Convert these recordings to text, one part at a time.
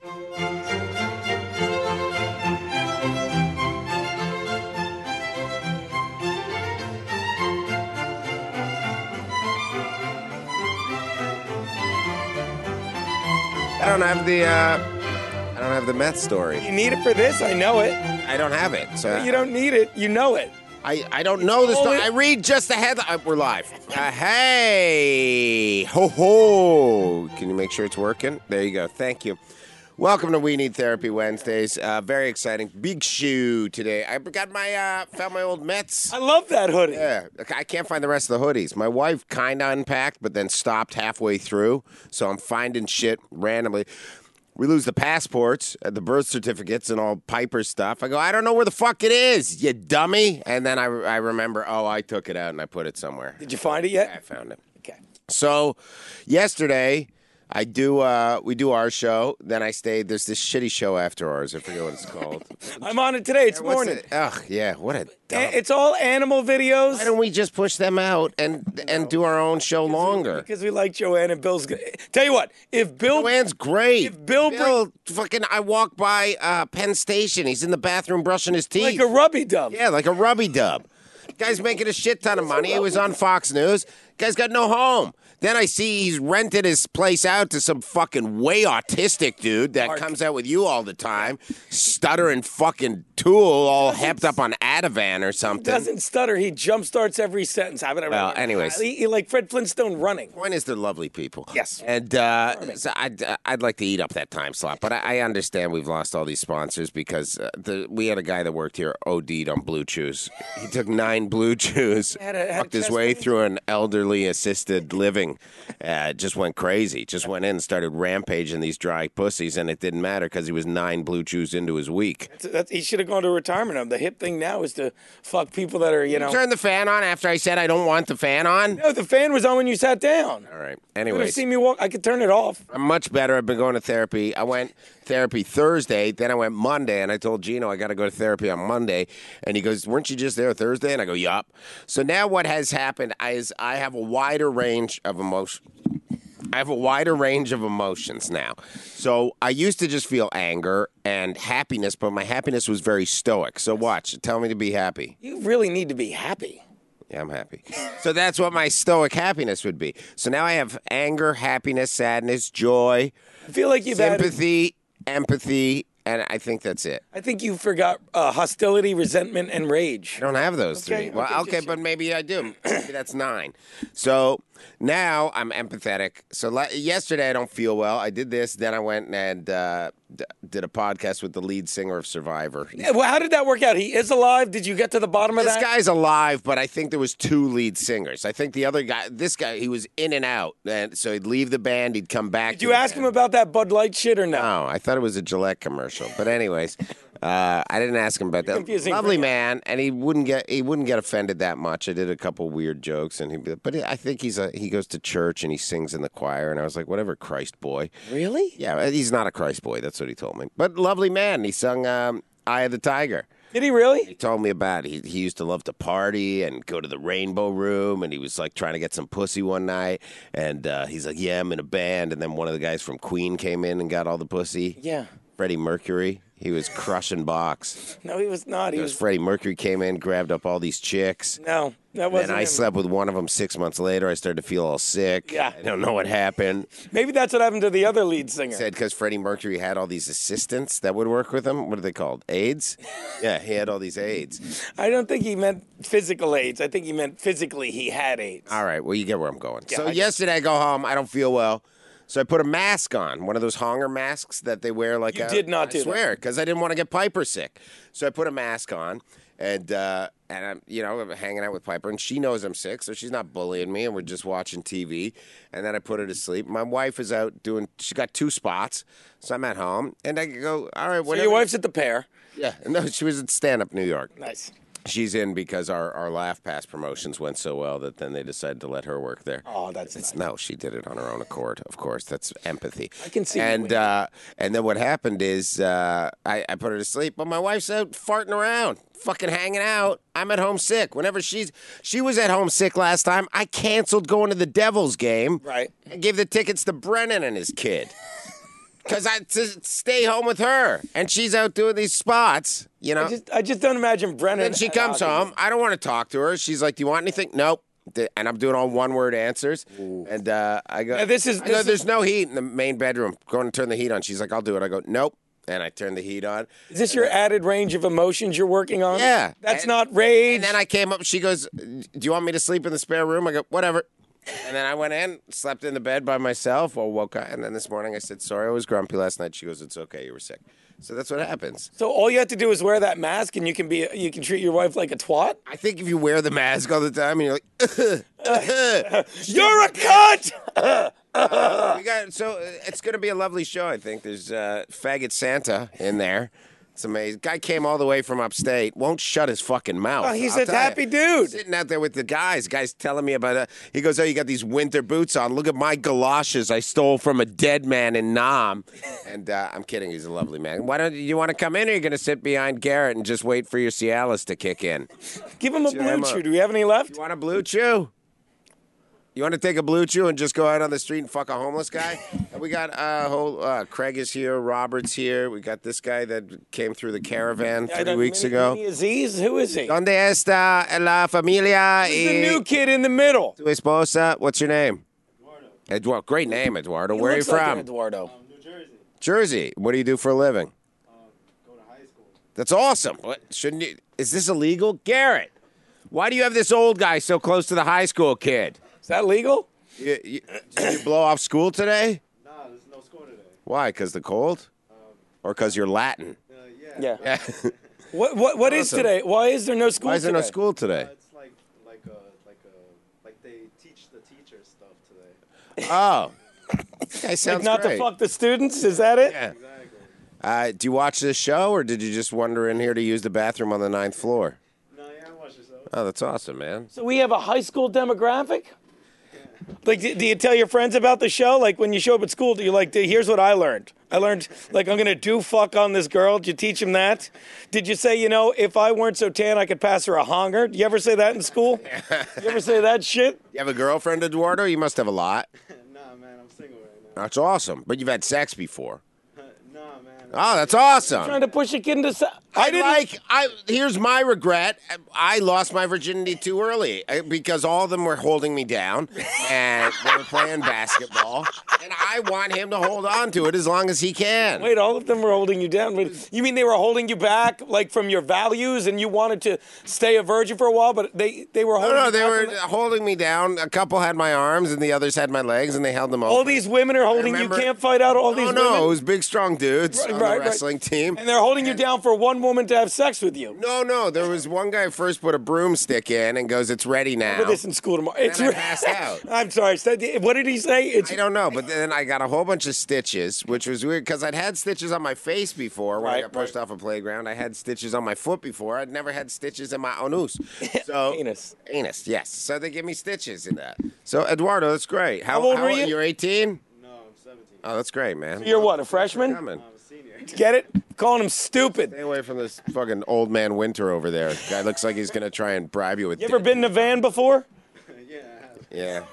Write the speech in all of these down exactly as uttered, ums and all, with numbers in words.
I don't have the uh, I don't have the meth story. You need it for this? I know it. I don't have it. So You don't need it. You know it. I, I don't know the all story. it- I read just the headline. Uh, we're live. Uh, hey, ho ho! Can you make sure it's working? There you go. Thank you. Welcome to We Need Therapy Wednesdays. Uh, very exciting. Big shoe today. I got my uh, found my old Mets. I love that hoodie. Yeah, I can't find the rest of the hoodies. My wife kind of unpacked, but then stopped halfway through. So I'm finding shit randomly. We lose the passports, uh, the birth certificates, and all Piper's stuff. I go, I don't know where the fuck it is, you dummy. And then I, I remember, oh, I took it out and I put it somewhere. Did you find it yet? I found it. Okay. So yesterday, I do. Uh, we do our show. Then I stayed. There's this shitty show after ours. I forget what it's called. I'm on it today. It's What's morning. it? Ugh, yeah. What a. Dumb. A- It's all animal videos. Why don't we just push them out and and do our own show longer? Because we like Joanne and Bill's. Good. Tell you what, if Bill, Joanne's great. If Bill Bill, fucking, I walk by uh, Penn Station. He's in the bathroom brushing his teeth. like a rubby dub. Yeah, like a rubby dub. Guy's making a shit ton of money. He was on Fox News. Guy's got no home. Then I see he's rented his place out to some fucking way autistic dude that Mark. comes out with you all the time, stuttering fucking tool, all hepped up on Ativan or something. Doesn't stutter. He jump starts every sentence. Well, anyways. he, he like Fred Flintstone running. Point is, they're lovely people. Yes. And uh, so I'd, uh, I'd like to eat up that time slot, but I, I understand we've lost all these sponsors because uh, the, we had a guy that worked here O D'd on Blue Chews. He took nine Blue Chews, Had a- had a fucked his chest way pain? through an elderly assisted living, uh, just went crazy. Just went in and started rampaging these dry pussies, and it didn't matter because he was nine Blue Chews into his week. That's, that's, he should have gone to retirement home. The hip thing now is to fuck people that are, you know. Turn the fan on after I said I don't want the fan on. No, the fan was on when you sat down. All right. You would have Anyways. seen me walk. I could turn it off. I'm much better. I've been going to therapy. I went therapy Thursday, then I went Monday, and I told Gino I got to go to therapy on Monday. And he goes, weren't you just there Thursday? And I go, yup. So now what has happened is I have a wider range of emotion. I have a wider range of emotions now. So I used to just feel anger and happiness, but my happiness was very stoic. So watch. Tell me to be happy. You really need to be happy. Yeah, I'm happy. So that's what my stoic happiness would be. So now I have anger, happiness, sadness, joy, I feel like you've had. sympathy, empathy, and I think that's it. I think you forgot uh, hostility, resentment, and rage. I don't have those Okay, three. Well, okay, okay, just- but maybe I do. Maybe that's nine. So now I'm empathetic. So la- yesterday I don't feel well. I did this, then I went and uh, d- did a podcast with the lead singer of Survivor. Yeah, well, how did that work out? He is alive. Did you get to the bottom of This that? guy's alive, but I think there was two lead singers. I think the other guy, this guy, he was in and out. And so he'd leave the band, he'd come back. Did to you the ask band. him about that Bud Light shit or no? No, I thought it was a Gillette commercial. But anyways, uh, I didn't ask him about that. Confusing Lovely for me. man, and he wouldn't get he wouldn't get offended that much. I did a couple weird jokes, and he but I think he's a he goes to church and he sings in the choir, and I was like, whatever, Christ boy. Really? Yeah, he's not a Christ boy. That's what he told me. But lovely man. He sung um, "Eye of the Tiger." Did he really? He told me about it. He, he used to love to party and go to the Rainbow Room, and he was like trying to get some pussy one night. And uh, he's like, yeah, I'm in a band. And then one of the guys from Queen came in and got all the pussy. Yeah. Freddie Mercury. He was crushing box. No, he was not. He It was was. Freddie Mercury came in, grabbed up all these chicks. No, that And wasn't. then I him. slept with one of them six months later. I started to feel all sick. Yeah. I don't know what happened. Maybe that's what happened to the other lead singer. Said because Freddie Mercury had all these assistants that would work with him. What are they called? Aides? Yeah, he had all these aides. I don't think he meant physical AIDS. I think he meant physically he had AIDS. All right, well, you get where I'm going. Yeah, so I- yesterday I go home. I don't feel well. So I put a mask on, one of those Honger masks that they wear like You a, did not I do that. swear, because I didn't want to get Piper sick. So I put a mask on, and uh, and I'm you know I'm hanging out with Piper, and she knows I'm sick, so she's not bullying me, and we're just watching T V. And then I put her to sleep. My wife is out doing. She got two spots, so I'm at home, and I go, all right. So Whatever. your wife's at the pair. Yeah, no, she was at Stand Up New York. Nice. She's in because our, our Laugh Pass promotions went so well that then they decided to let her work there. Oh, that's It's, nice. no, she did it on her own accord. Of course, that's empathy. I can see you And winning. uh, and then what happened is uh, I, I put her to sleep, but my wife's out farting around, fucking hanging out. I'm at home sick. Whenever she's she was at home sick last time, I canceled going to the Devils game. Right. And gave the tickets to Brennan and his kid. Because I to stay home with her, and she's out doing these spots. You know. I just, I just don't imagine Brennan. Then she comes home. I don't want to talk to her. She's like, "Do you want anything?" Nope. And I'm doing all one-word answers. Ooh. And uh, I go, yeah, "This is." I this go, is... "There's no heat in the main bedroom. Go and turn the heat on." She's like, "I'll do it." I go, "Nope." And I turn the heat on. Is this your added range of emotions you're working on? Yeah. That's and, not rage. And then I came up. She goes, "Do you want me to sleep in the spare room?" I go, "Whatever." And then I went in, slept in the bed by myself, or woke up. And then this morning I said, "Sorry, I was grumpy last night." She goes, "It's okay. You were sick." So that's what happens. So all you have to do is wear that mask, and you can be you can treat your wife like a twat. I think if you wear the mask all the time, and you're like, "You're a cunt." uh, we got so it's going to be a lovely show. I think there's uh, faggot Santa in there. It's amazing. Guy came all the way from upstate. Won't shut his fucking mouth. Oh, he's I'll a happy you. dude. Sitting out there with the guys. Guys telling me about it. He goes, "Oh, you got these winter boots on. Look at my galoshes I stole from a dead man in Nam." And uh, I'm kidding. He's a lovely man. Why don't you want to come in, or are you going to sit behind Garrett and just wait for your Cialis to kick in? Give him a Chew blue him chew. up. Do we have any left? You want a blue chew? You want to take a blue chew and just go out on the street and fuck a homeless guy? And we got uh, whole uh, Craig is here, Robert's here. We got this guy that came through the caravan I three don't- weeks Mini- ago. Mini Aziz? Who is he? ¿Dónde está la familia? He's the new kid in the middle. Tu esposa? What's your name? Eduardo. Eduardo. Great name, Eduardo. He Where are you looks like from? an Eduardo. Um, New Jersey. Jersey. What do you do for a living? Uh, go to high school. That's awesome. What shouldn't you? Is this illegal, Garrett? Why do you have this old guy so close to the high school kid? Is that legal? You, you, did you blow off school today? Nah, there's no school today. Why? Because the cold? Um, Or because you're Latin? uh, yeah. Yeah. Yeah. What what what is Awesome. today? Why is there no school Why is there no today? school Uh, today? it's like like uh like uh like they teach the teachers stuff today. Oh. That sounds Like not great. to fuck the students? Is that it? Yeah. Exactly. Uh, do you watch this show, or did you just wander in here to use the bathroom on the ninth floor? No, yeah, watch yourself. Oh, that's awesome, man. So we have a high school demographic? Like, do, do you tell your friends about the show? Like, when you show up at school, do you like, here's what I learned. I learned, like, I'm going to do fuck on this girl. Did you teach them that? Did you say, you know, if I weren't so tan, I could pass her a honger? Do you ever say that in school? You ever say that shit? You have a girlfriend, Eduardo? You must have a lot. Nah, man, I'm single right now. That's awesome. But you've had sex before. Nah, man. Oh, that's awesome. Trying to push a kid into se- I, I didn't like. I here's my regret. I lost my virginity too early uh, because all of them were holding me down, and they were playing basketball, and I want him to hold on to it as long as he can. Wait, all of them were holding you down. But you mean they were holding you back, like from your values, and you wanted to stay a virgin for a while, but they, they were No, holding no, you they back were from that? holding me down. A couple had my arms, and the others had my legs, and they held them open. All these women are holding you. remember- Can't fight out all No, these no, women. it was big, strong dudes Right, on right, the right. wrestling team. And they're holding you down for one woman to have sex with you. No, no, there was one guy first put a broomstick in and goes, "It's ready now." Put this in school tomorrow. It's I re- passed out. I'm sorry. so- What did he say? It's I don't know, but then I got a whole bunch of stitches, which was weird because I'd had stitches on my face before when I Right, got pushed right. off a playground. I had stitches on my foot before. I'd never had stitches in my anus. So Anus. Anus, yes. So they give me stitches in that. So Eduardo, that's great. How, How old were you? You're eighteen? No, I'm seventeen. Oh, that's great, man. You're what, a freshman? Coming. I'm a senior. Get it? Calling him stupid. Stay away from this fucking old man Winter over there. Guy looks like he's gonna try and bribe you with. You ever dick. been in a van before? yeah, I have. Yeah.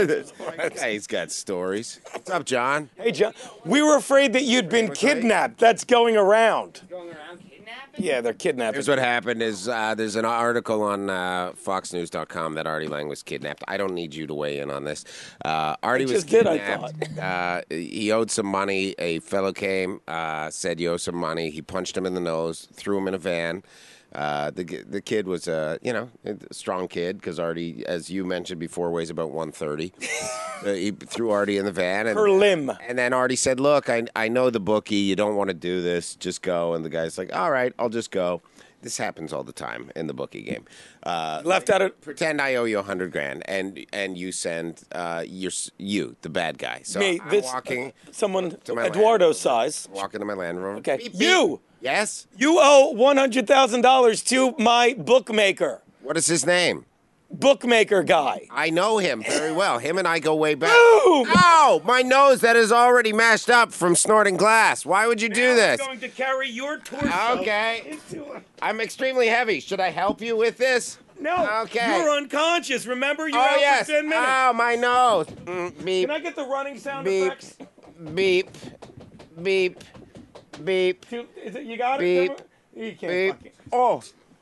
Guy, he's got stories. What's up, John? Hey, John. We were afraid that you'd been What's that? kidnapped. That's going around. Going around kidnapping? Yeah, they're kidnapping. Here's what happened: is uh, there's an article on uh, Fox News dot com that Artie Lang was kidnapped. I don't need you to weigh in on this. Uh, Artie I was just did, I kidnapped. uh, he owed some money. A fellow came, uh, said you owe some money. He punched him in the nose, threw him in a van. Uh, the the kid was a you know a strong kid because Artie, as you mentioned before, weighs about one thirty. uh, he threw Artie in the van and Her limb. and then Artie said, "Look, I I know the bookie. You don't want to do this. Just go." And the guy's like, "All right, I'll just go." This happens all the time in the bookie game. Uh, Left out of pretend I owe you a hundred grand, and and you send uh, your you the bad guy. So me. I'm This walking someone my Eduardo's size. walking to my Land Rover. Okay. Beep, beep. You. Yes. You owe one hundred thousand dollars to my bookmaker. What is his name? Bookmaker guy. I know him very well. Him and I go way back. Boom! Ow! My nose that is already mashed up from snorting glass. Why would you do this? I'm going to carry your torso. Okay. into a- I'm extremely heavy. Should I help you with this? No. Okay. You're unconscious. Remember, you're Oh, out yes. for ten minutes. Oh, my nose. Mm, beep, Can I get the running sound beep, effects? beep, beep, beep, Two- is it- You got Beep. it? You can't beep. fucking. Oh,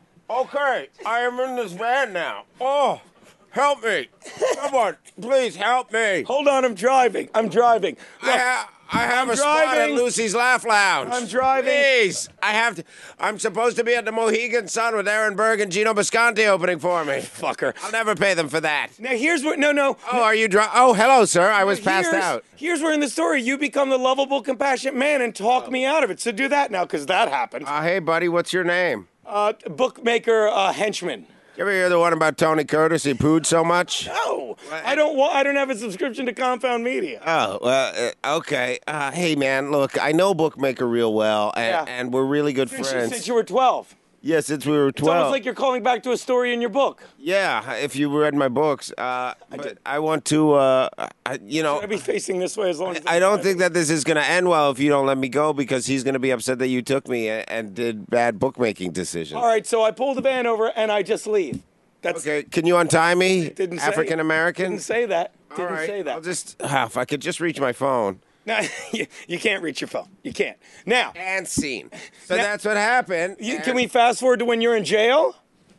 okay. I am in this van now. Oh, help me. Someone, please help me. Hold on, I'm driving. I'm driving. I, Look, ha- I have I'm a spot at driving. Lucy's Laugh Lounge. I'm driving. Please, I have to. I'm supposed to be at the Mohegan Sun with Aaron Berg and Gino Bisconti opening for me. fucker. I'll never pay them for that. Now here's what. No, no. Oh, are you drunk? Oh, hello, sir. I was passed here's, out. Here's where in the story you become the lovable, compassionate man and talk me out of it. So do that now, because that happened. Uh, hey, buddy, what's your name? Uh, bookmaker uh, henchman. You ever hear the one about Tony Curtis? He pooed so much. No, I don't want. I don't have a subscription to Confound Media. Oh, well, uh, okay. Uh, hey, man, look, I know Bookmaker real well, and, Yeah. and we're really good Since, friends. since you were twelve. Yeah, since we were It's twelve. almost like you're calling back to a story in your book. Yeah, if you read my books. Uh, I did. I want to, uh, I, you know, I'll be facing this way as long as I don't think that this is going to end well if you don't let me go because he's going to be upset that you took me and, and did bad bookmaking decisions. All right, so I pull the van over and I just leave. That's Okay, can you untie me, didn't say- African American? Didn't say that. Didn't All right, say that. I'll just, ah, if I could just reach my phone. No, you, you can't reach your phone. You can't. Now, And scene. So Now- that's what happened. you, and- can we fast forward to when you're in jail?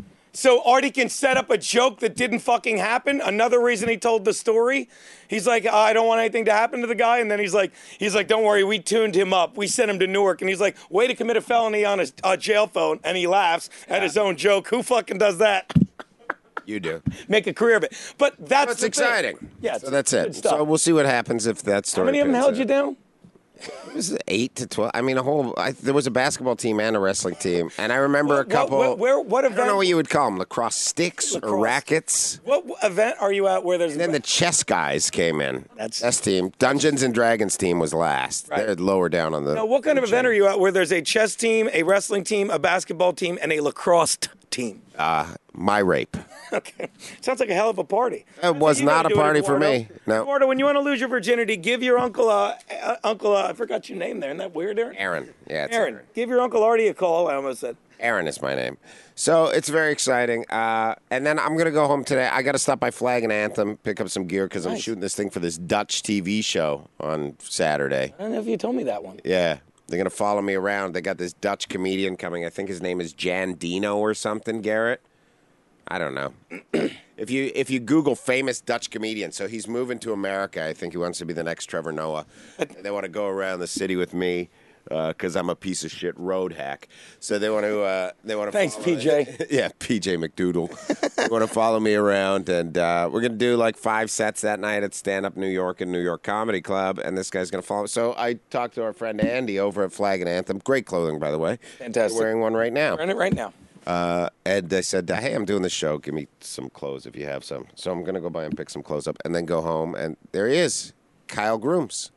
So Artie can set up a joke that didn't fucking happen. Another reason he told the story, he's like, "Oh, I don't want anything to happen to the guy," and then he's like, he's like, "Don't worry, we tuned him up. We sent him to Newark," and he's like, "Way to commit a felony on his uh, jail phone," and he laughs at his own joke. Who fucking does that? You do. Make a career of it. But that's That's the exciting. thing. Yeah, So that's good it. stuff. So we'll see what happens if that story. How many of them pans held out. you down? It was eight to twelve. I mean, a whole. I, there was a basketball team and a wrestling team, and I remember a What- couple. what- where- what I don't know event- what you would call them: lacrosse sticks or Lacrosse. rackets. What event are you at where there's? And then the chess guys came in. That's- chess team. Dungeons and Dragons team was last. Right. They're lower down on the. Now, what kind of event are you at where there's a chess team, a wrestling team, a basketball team, and a lacrosse t- team? Uh, my rape. Okay. Sounds like a hell of a party. It was You gotta not a do it, party for Eduardo. me. No. Eduardo, when you want to lose your virginity, give your uncle, uh, uh, Uncle, uh, I forgot your name there. Isn't that weird, Aaron? Aaron. Yeah, it's Aaron. Give your Uncle Artie a call, I almost said. Aaron is my name. So it's very exciting. Uh, and then I'm going to go home today. I got to stop by Flag and Anthem, pick up some gear because I'm Nice. shooting this thing for this Dutch T V show on Saturday. I don't know if you told me that one. Yeah. They're going to follow me around. They got this Dutch comedian coming. I think his name is Jan Dino or something, Garrett. I don't know. if you if you Google famous Dutch comedian, so he's moving to America. I think he wants to be the next Trevor Noah. They want to go around the city with me because I'm a piece of shit road hack. So they want to uh, they want to. Thanks, follow- P J. yeah, P J McDoodle. They want to follow me around, and uh, we're gonna do like five sets that night at Stand Up New York and New York Comedy Club. And this guy's gonna follow. So I talked to our friend Andy over at Flag and Anthem. Great clothing, by the way. Fantastic. You're wearing one right now. We're in it right now. Uh, Ed, they said, "Hey, I'm doing the show. Give me some clothes if you have some." So I'm gonna go by and pick some clothes up, and then go home. And there he is, Kyle Grooms.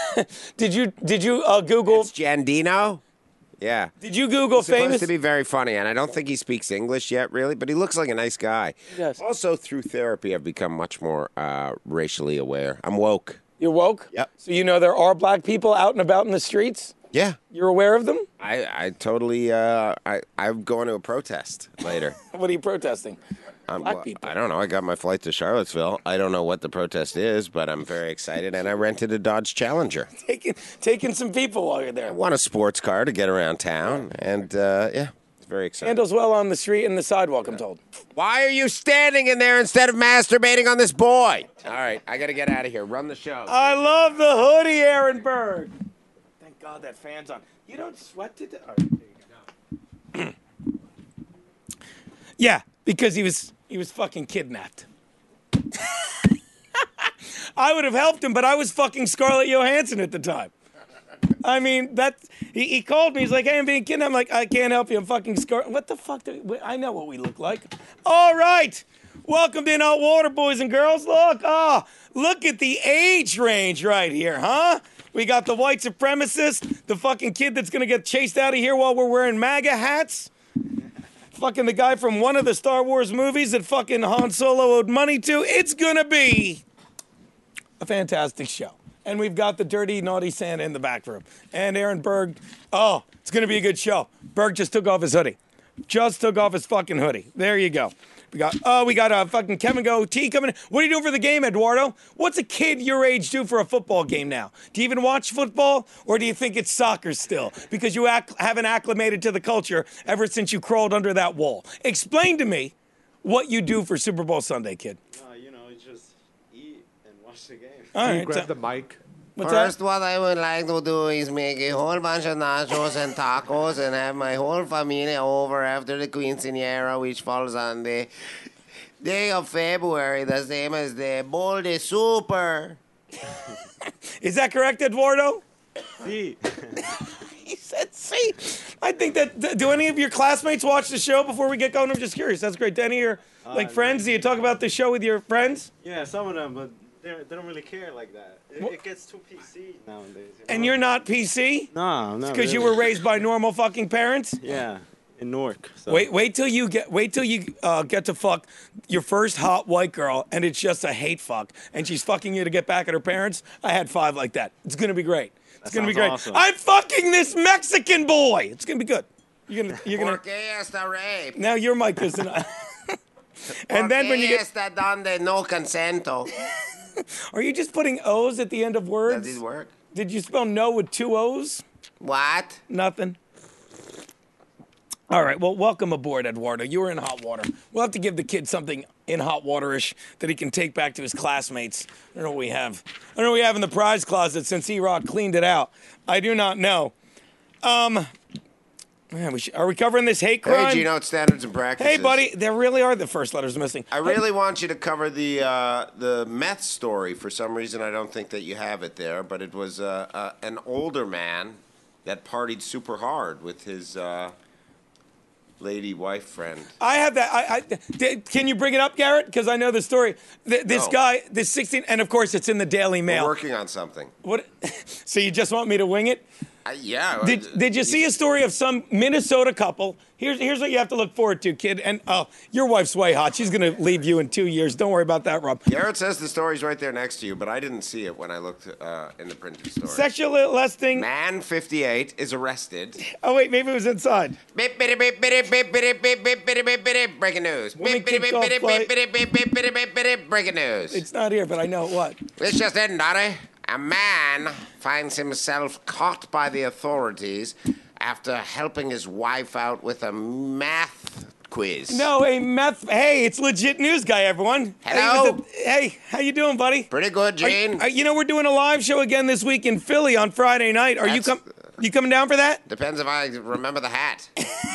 Did you did you uh, Google It's Jandino. Yeah. did you Google He's supposed famous? to be very funny, and I don't think he speaks English yet, really, but he looks like a nice guy. Yes. Also, through therapy, I've become much more uh, racially aware. I'm woke. You're woke. Yep. So you know there are black people out and about in the streets. Yeah. You're aware of them. I, I totally, uh, I, I'm going to a protest later. What are you protesting? Um, Black well, people. I don't know. I got my flight to Charlottesville. I don't know what the protest is, but I'm very excited, and I rented a Dodge Challenger. Taking taking some people while you're I there. want a sports car to get around town, and uh, yeah, it's very exciting. Handles well on the street and the sidewalk. I'm told. Why are you standing in there instead of masturbating on this boy? All right, I got to get out of here. Run the show. I love the hoodie, Aaron Berg. Thank God that fan's on. You don't sweat to. All right, there you go. Yeah, because he was he was fucking kidnapped. I would have helped him, but I was fucking Scarlett Johansson at the time. I mean, that he, he called me. He's like, "Hey, I'm being kidnapped." I'm like, "I can't help you. I'm fucking Scarlett." What the fuck? Do we, I know what we look like. All right, welcome to In Hot Water, boys and girls. Look, ah, look at the age range right here, huh? We got the white supremacist, the fucking kid that's gonna get chased out of here while we're wearing MAGA hats. Fucking the guy from one of the Star Wars movies that fucking Han Solo owed money to. It's gonna be a fantastic show. And we've got the dirty, naughty Santa in the back room. And Aaron Berg, oh, it's gonna be a good show. Berg just took off his hoodie. Just took off his fucking hoodie. There you go. We got oh, we got uh, fucking Kevin Go T coming in. What are you doing for the game, Eduardo? What's a kid your age do for a football game now? Do you even watch football, or do you think it's soccer still? Because you ac- haven't acclimated to the culture ever since you crawled under that wall. Explain to me what you do for Super Bowl Sunday, kid. No, you know, you just eat and watch the game. All You right. grab so- the mic. what's First, that? what I would like to do is make a whole bunch of nachos and tacos and have my whole family over after the quinceañera, which falls on the day of February, the same as the Bowl de Super. Is that correct, Eduardo? See, He said, "See." I think that. th- Do any of your classmates watch the show before we get going? I'm just curious. That's great. Do any of your like Uh, friends? Do you talk about the show with your friends? yeah, some of them, but they they don't really care like that. It, Wha- it gets too P C nowadays. You And know? you're not P C no, no, because you were raised by normal fucking parents. yeah in Newark. So. Wait, wait till you get, wait till you uh, get to fuck your first hot white girl, and it's just a hate fuck, and she's fucking you to get back at her parents. I had five like that. It's gonna be great. It's That gonna be sounds great. awesome. I'm fucking this Mexican boy. It's gonna be good. You're gonna, you're gonna. Porque esta rape. Now your mic is not. And then when you get, Esta donde no consento. are you just putting O's at the end of words? Does it work? Did you spell no with two O's? What? Nothing. All right. Well, welcome aboard, Eduardo. You were in hot water. We'll have to give the kid something in hot waterish that he can take back to his classmates. I don't know what we have. I don't know what we have in the prize closet since E-Rock cleaned it out. I do not know. Um, man, we should, are we covering this hate crime? Hey, Gino, it's standards and practices. Hey, buddy. There really are the first letters missing. I really want you to cover the uh, the meth story. For some reason, I don't think that you have it there, but it was uh, uh, an older man that partied super hard with his uh, lady wife friend. I have that. I, I d- can you bring it up, Garrett? Because I know the story. Th- this No. guy, this sixteen, and of course it's in the Daily We're Mail. working on something. What? So you just want me to wing it? Uh, yeah. Did, did you see a story of some Minnesota couple? Here's here's what you have to look forward to, kid. And oh, your wife's way hot. She's gonna leave you in two years. Don't worry about that, Rob. Garrett says the story's right there next to you, but I didn't see it when I looked uh, in the printed story. Sexual molesting. Man fifty-eight is arrested. Oh wait, maybe it was inside. Beep, bitty, beep, bitty, beep, bitty, beep, beep, bitty, beep, bitty. Breaking news. Woman Beep, bitty, kicked beep, off bitty, flight. beep, bitty, beep, beep, bitty, beep, bitty. Breaking news. It's not here, but I know what. This just in, Dottie. A man finds himself caught by the authorities after helping his wife out with a math quiz. No, a meth. Hey, it's legit news guy, everyone. Hello. Hey, was it- hey, how you doing, buddy? Pretty good, Are- Gene. are- you know we're doing a live show again this week in Philly on Friday night. Are you That's- com- You coming down for that? Depends if I remember the hat.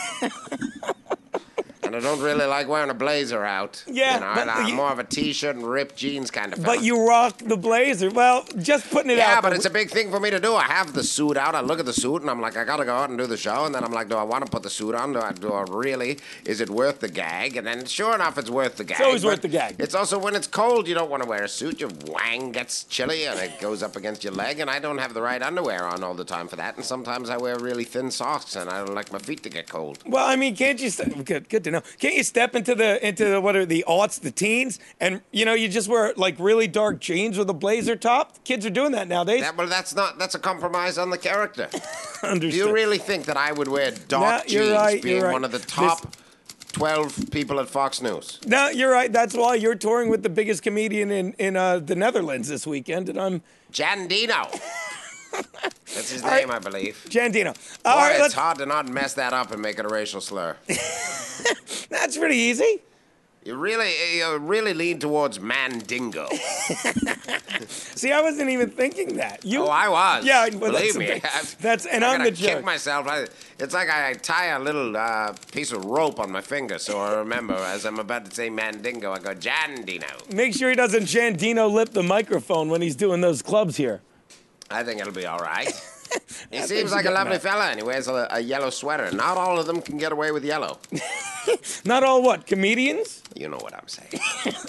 And I don't really like wearing a blazer out. Yeah, You know, but I'm you- more of a t-shirt and ripped jeans kind of fella. But you rock the blazer. Well, just putting it out. Yeah, but there. it's a big thing for me to do. I have the suit out. I look at the suit and I'm like, I gotta go out and do the show. And then I'm like, do I want to put the suit on? Do I, do I really? Is it worth the gag? And then sure enough, it's worth the gag. always but worth the gag. It's also when it's cold, you don't want to wear a suit. Your wang gets chilly and it goes up against your leg. And I don't have the right underwear on all the time for that. And sometimes I wear really thin socks and I don't like my feet to get cold. Well, I mean, can't you? St- good, good to know. Can't you step into the into the, what are the aughts, the teens, and you know you just wear like really dark jeans with a blazer top? Kids are doing that nowadays. That, well, that's not. That's a compromise on the character. Do Understood. you really think that I would wear dark No, you're jeans right, being you're right. one of the This- top twelve people at Fox News? No, you're right. That's why you're touring with the biggest comedian in in uh, the Netherlands this weekend, and I'm Jandino. That's his All right. name, I believe. Jandino. Boy, All right, it's let's, hard to not mess that up and make it a racial slur. that's pretty easy. You really, you really lean towards mandingo. See, I wasn't even thinking that. You, Oh, I was. Yeah, well, believe that's me. the thing. That's and I I'm gotta the kick jerk. myself. I, it's like I tie a little uh, piece of rope on my finger, so I remember as I'm about to say mandingo, I go Jandino. Make sure he doesn't Jandino lip the microphone when he's doing those clubs here. I think it'll be all right. He I think seems you like a got lovely that. fella, and he wears a, a yellow sweater. Not all of them can get away with yellow. Not all what comedians? You know what I'm saying.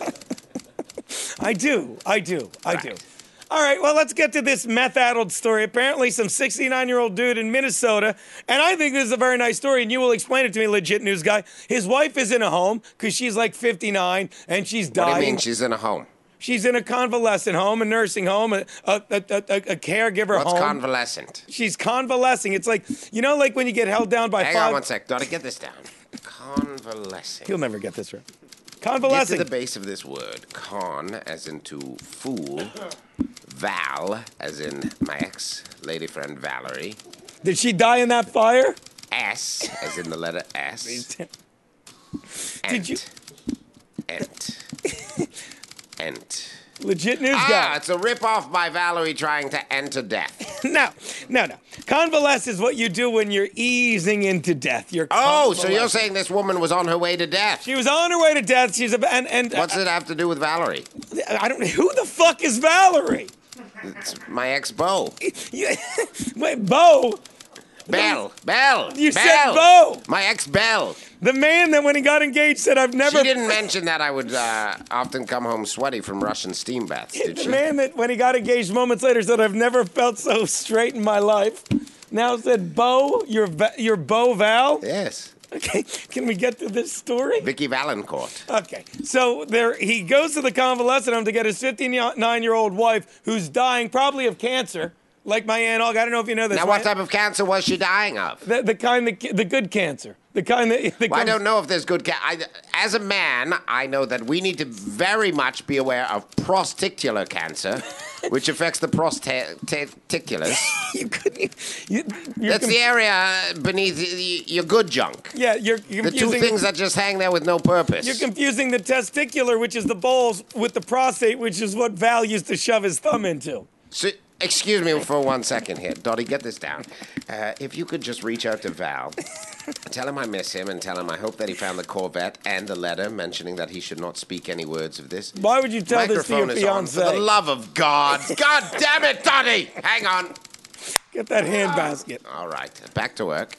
I do. I do. I do. Right. All right, well, let's get to this meth-addled story. Apparently, some sixty-nine-year-old dude in Minnesota, and I think this is a very nice story, and you will explain it to me, legit news guy. His wife is in a home because she's like fifty-nine, and she's What do dying. you mean she's in a home? She's in a convalescent home, a nursing home, a, a, a, a, a caregiver What's home. convalescent? She's convalescing. It's like, you know, like when you get held down by Hang five. on one sec. Gotta get this down. Convalescent. He'll never get this right. Get to Convalescing. the base of this word. Con, as in to fool. Val, as in my ex lady friend Valerie. Did she die in that fire? S, as in the letter S. Did you- Ent. Ent. Legit news Ah, guy. it's a rip-off by Valerie trying to enter death. No, no, no. Convalesce is what you do when you're easing into death. You're Oh, so you're convalescing. saying this woman was on her way to death? She was on her way to death. She's a and and What's it have to do with Valerie? I don't. Who the fuck is Valerie? It's my ex-beau. You- Wait, Bo, Belle. Belle. You Belle. said Bo. My ex-Belle. the man that when he got engaged said, "I've never." She didn't mention that I would uh, often come home sweaty from Russian steam baths, did The she? man that when he got engaged moments later said, "I've never felt so straight in my life." Now said, "Bo, you're Va- you're Bo Val." Yes. Okay, can we get to this story? Vicky Valancourt. Okay, so there he goes to the convalescent home to get his fifty-nine-year-old wife, who's dying probably of cancer, like my aunt Olga. I don't know if you know this. Now, My- what type of cancer was she dying of? the, the kind that the good cancer, the kind that. that Well, I comes- don't know if there's good. Ca- I, as a man, I know that we need to very much be aware of prosticular cancer, which affects the prostaticulus. You couldn't. You, you're That's com- the area beneath y- y- your good junk. Yeah, you're you're The two confusing. things that just hang there with no purpose. You're confusing the testicular, which is the balls, with the prostate, which is what Val used to shove his thumb into. So, excuse me for one second here. Dottie, get this down. Uh, if you could just reach out to Val, tell him I miss him, and tell him I hope that he found the Corvette and the letter mentioning that he should not speak any words of this. Why would you tell this to your Microphone is on. For fiance? the love of God. God damn it, Dottie! Hang on. Get that handbasket. All right, back to work.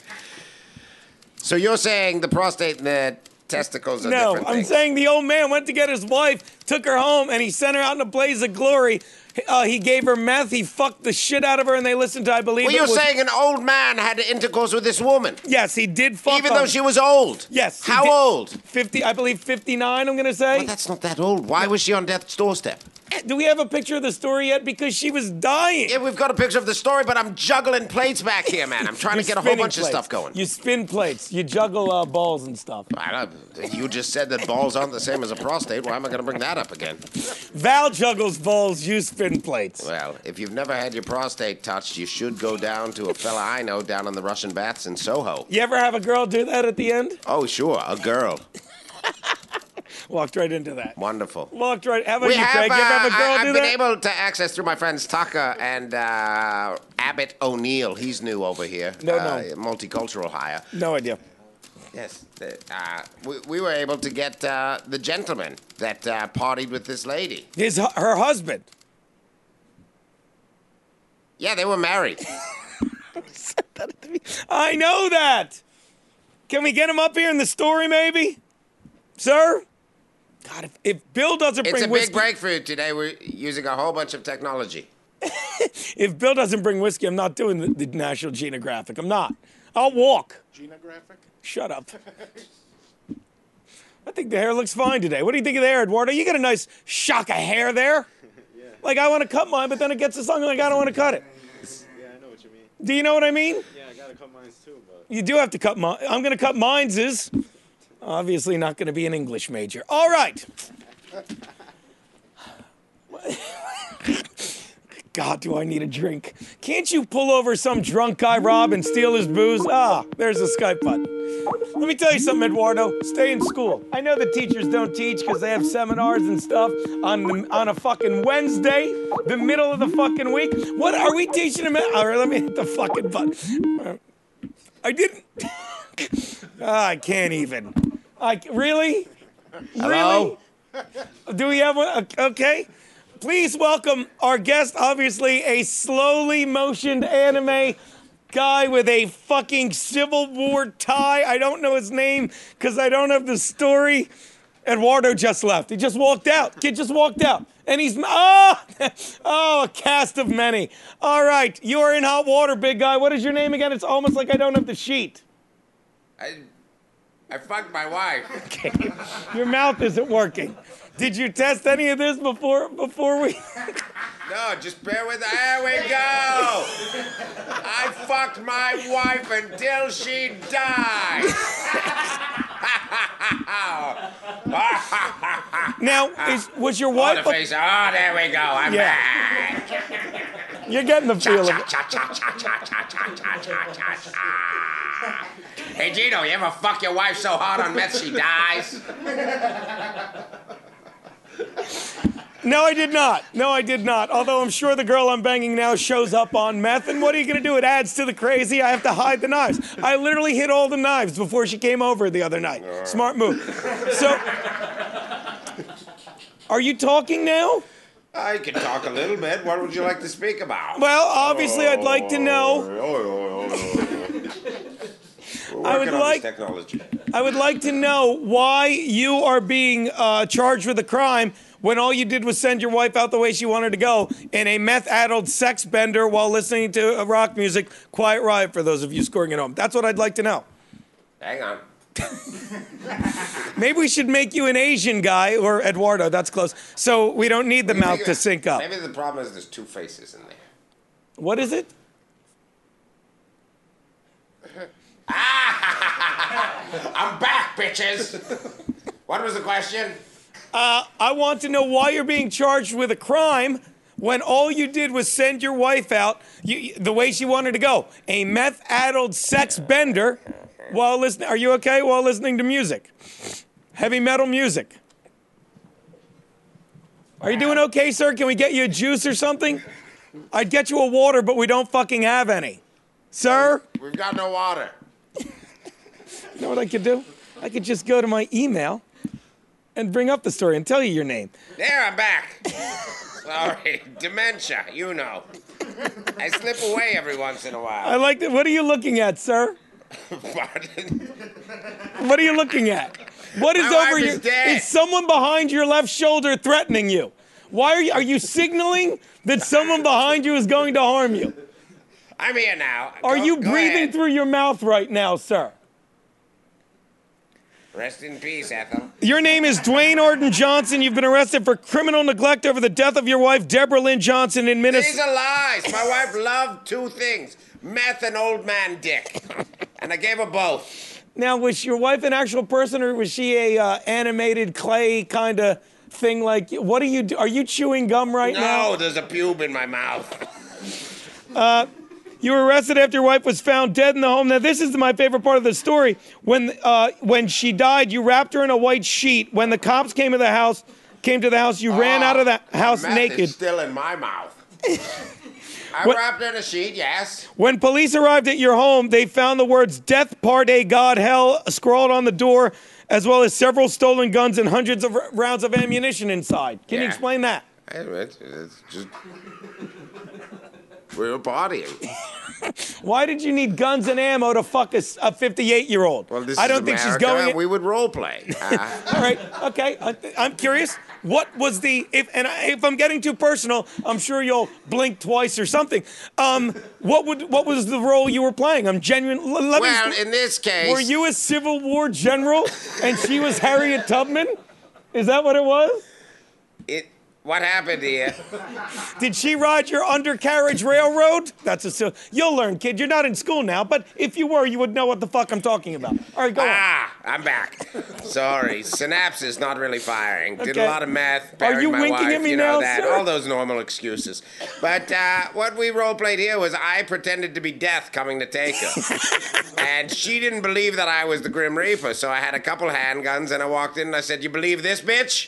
So you're saying the prostate and the testicles are No, different I'm things? saying the old man went to get his wife, took her home, and he sent her out in a blaze of glory. Uh, he gave her meth. He fucked the shit out of her, and they listened to, I believe. Well, it you're was- saying an old man had intercourse with this woman, Yes, he did fuck. even though her. she was old. Yes. he How did- old? Fifty, I believe fifty-nine. I'm gonna say. Well, that's not that old. Why was she on death's doorstep? Do we have a picture of the story yet? Because she was dying. Yeah, we've got a picture of the story, but I'm juggling plates back here, man. I'm trying You're to get a whole spinning bunch plates. of stuff going. You spin plates. You juggle uh, balls and stuff. I don't, you just said that balls aren't the same as a prostate. Why am I going to bring that up again? Val juggles balls. You spin plates. Well, if you've never had your prostate touched, you should go down to a fella I know down in the Russian baths in Soho. You ever have a girl do that at the end? Oh, sure, a girl. Walked right into that. Wonderful. Walked right. How about We you, have, Craig? You ever have a uh, girl I, do I've been that? able to access through my friends Tucker and uh, Abbott O'Neill. He's new over here. No, uh, no. Multicultural hire. No idea. Yes. the- Uh, we, we were able to get uh, the gentleman that uh, partied with this lady. His hu- her husband. Yeah, they were married. I know that. Can we get him up here in the story, maybe, sir? God, if, if Bill doesn't It's bring a big whiskey, breakthrough today. We're using a whole bunch of technology. if Bill doesn't bring whiskey, I'm not doing the, the National Geographic. I'm not. I'll walk. Genographic? Shut up. I think the hair looks fine today. What do you think of the hair, Eduardo? You got a nice shock of hair there. Yeah. Like, I want to cut mine, but then it gets to something like I don't want to cut it. Yeah, I know what you mean. Do you know what I mean? Yeah, I gotta cut mine too, but You do have to cut mine. I'm going to cut mine's is obviously not going to be an English major. All right. God, do I need a drink? Can't you pull over some drunk guy, Rob, and steal his booze? Ah, there's the Skype button. Let me tell you something, Eduardo. Stay in school. I know the teachers don't teach because they have seminars and stuff on the, on a fucking Wednesday, the middle of the fucking week. What are we teaching them? All right, let me hit the fucking button. I didn't. Ah, I can't even. I really, Hello? really. Do we have one? Okay. Please welcome our guest, obviously a slowly motioned anime guy with a fucking Civil War tie. I don't know his name because I don't have the story. Eduardo just left. He just walked out. Kid just walked out. And he's, oh, oh, a cast of many. All right, you are in hot water, big guy. What is your name again? It's almost like I don't have the sheet. I, I fucked my wife. Okay, your mouth isn't working. Did you test any of this before before we? No, just bear with. There we go. I fucked my wife until she died. Now, is, was your Oh, wife? the face. Oh, there we go. I'm Yeah. back. You're getting the feel of it. Hey, Gino, you ever fuck your wife so hard on meth she dies? No, I did not. No, I did not. Although I'm sure the girl I'm banging now shows up on meth. And what are you going to do? It adds to the crazy. I have to hide the knives. I literally hid all the knives before she came over the other night. Smart move. So, are you talking now? I can talk a little bit. What would you like to speak about? Well, obviously, I'd like to know. We're I would working on like- this technology. I would like to know why you are being uh, charged with a crime when all you did was send your wife out the way she wanted to go in a meth-addled sex bender while listening to uh, rock music. Quiet Riot for those of you scoring at home. That's what I'd like to know. Hang on. Maybe we should make you an Asian guy, or Eduardo, that's close, so we don't need the mouth to sync up. Maybe the problem is there's two faces in there. What is it? I'm back, bitches. What was the question? Uh, I want to know why you're being charged with a crime when all you did was send your wife out you, the way she wanted to go. A meth-addled sex bender while listening. Are you okay while listening to music? Heavy metal music. Are you doing okay, sir? Can we get you a juice or something? I'd get you a water, but we don't fucking have any. Sir? We've got no water. You know what I could do? I could just go to my email and bring up the story and tell you your name. There, I'm back. Sorry, dementia, you know. I slip away every once in a I while. like that. What are you looking at, sir? Pardon? What are you looking at? What is My over wife your? is dead. Is someone behind your left shoulder threatening you? Why are you? Are you signaling that someone behind you is going to harm you? I'm here now. Are Go- you go breathing ahead. through your mouth right now, sir? Rest in peace, Ethel. Your name is Dwayne Orton Johnson. You've been arrested for criminal neglect over the death of your wife, Deborah Lynn Johnson, in These Minnesota. are lies. My wife loved two things: meth and old man dick, and I gave her both. Now, was your wife an actual person, or was she a uh, animated clay kind of thing? Like, what are you? Do- are you chewing gum right now? No, there's a pube in my mouth. You were arrested after your wife was found dead in the home. Now, this is my favorite part of the story. When uh, when she died, you wrapped her in a white sheet. When the cops came to the house, came to the house, you ran out of the house Meth naked. is still in my mouth. I What- wrapped her in a sheet, yes. When police arrived at your home, they found the words "Death, Parte, God, Hell" scrawled on the door, as well as several stolen guns and hundreds of r- rounds of ammunition inside. Can you Yeah. explain that? Hey, It's, it's just we were partying. Why did you need guns and ammo to fuck a fifty-eight-year-old? Well, this I is don't think she's America. going. in- We would role play. Uh, All right. Okay. I, I'm curious. What was the if and I, if I'm getting too personal, I'm sure you'll blink twice or something. Um, what would what was the role you were playing? I'm genuine. l- Let well, me. in this case, Were you a Civil War general and she was Harriet Tubman? Is that what it was? it. What happened here? Did she ride your undercarriage railroad? That's a sil- you'll learn, kid. You're not in school now, but if you were, you would know what the fuck I'm talking about. All right, go on. Ah, I'm back. Sorry, synapses not really firing. Did Okay. a lot of meth. Are Buried you my winking wife, at me you know now, that. sir? All those normal excuses. But uh, what we role played here was I pretended to be death coming to take her, and she didn't believe that I was the Grim Reaper. So I had a couple handguns, and I walked in and I said, "You believe this, bitch?"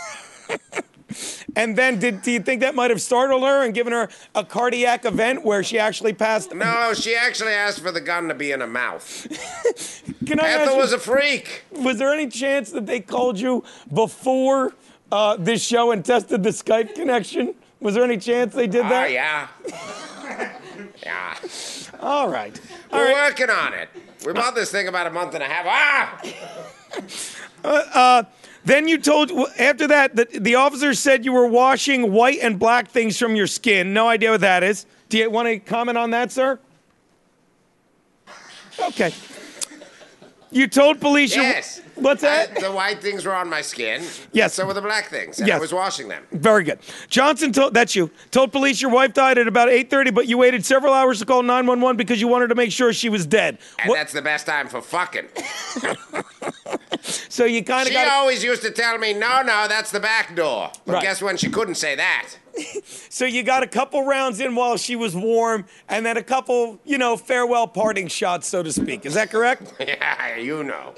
And then, did do you think that might have startled her and given her a cardiac event where she actually passed? No, she actually asked for the gun to be in her mouth. Can I ask Ethel you, was a freak. was there any chance that they called you before uh, this show and tested the Skype connection? Was there any chance they did Oh, that? yeah. Yeah. All right. All We're right. working on it. We bought this thing about a month and a half. Ah! Then you told, after that, the, the officer said you were washing white and black things from your skin. No idea what that is. Do you want to comment on that, sir? Okay. You told police Yes. you... What's that? I- the white things were on my skin. Yes. So were the black things. And Yes. I was washing them. Very good. Johnson told, that's you, told police your wife died at about eight thirty, but you waited several hours to call nine one one because you wanted to make sure she was dead. And What- that's the best time for fucking. So you kind of She got. always used to tell me, no, no, that's the back door. But Right. guess when? She couldn't say that. So you got a couple rounds in while she was warm, and then a couple, you know, farewell parting shots, so to speak. Is that correct? Yeah, you know.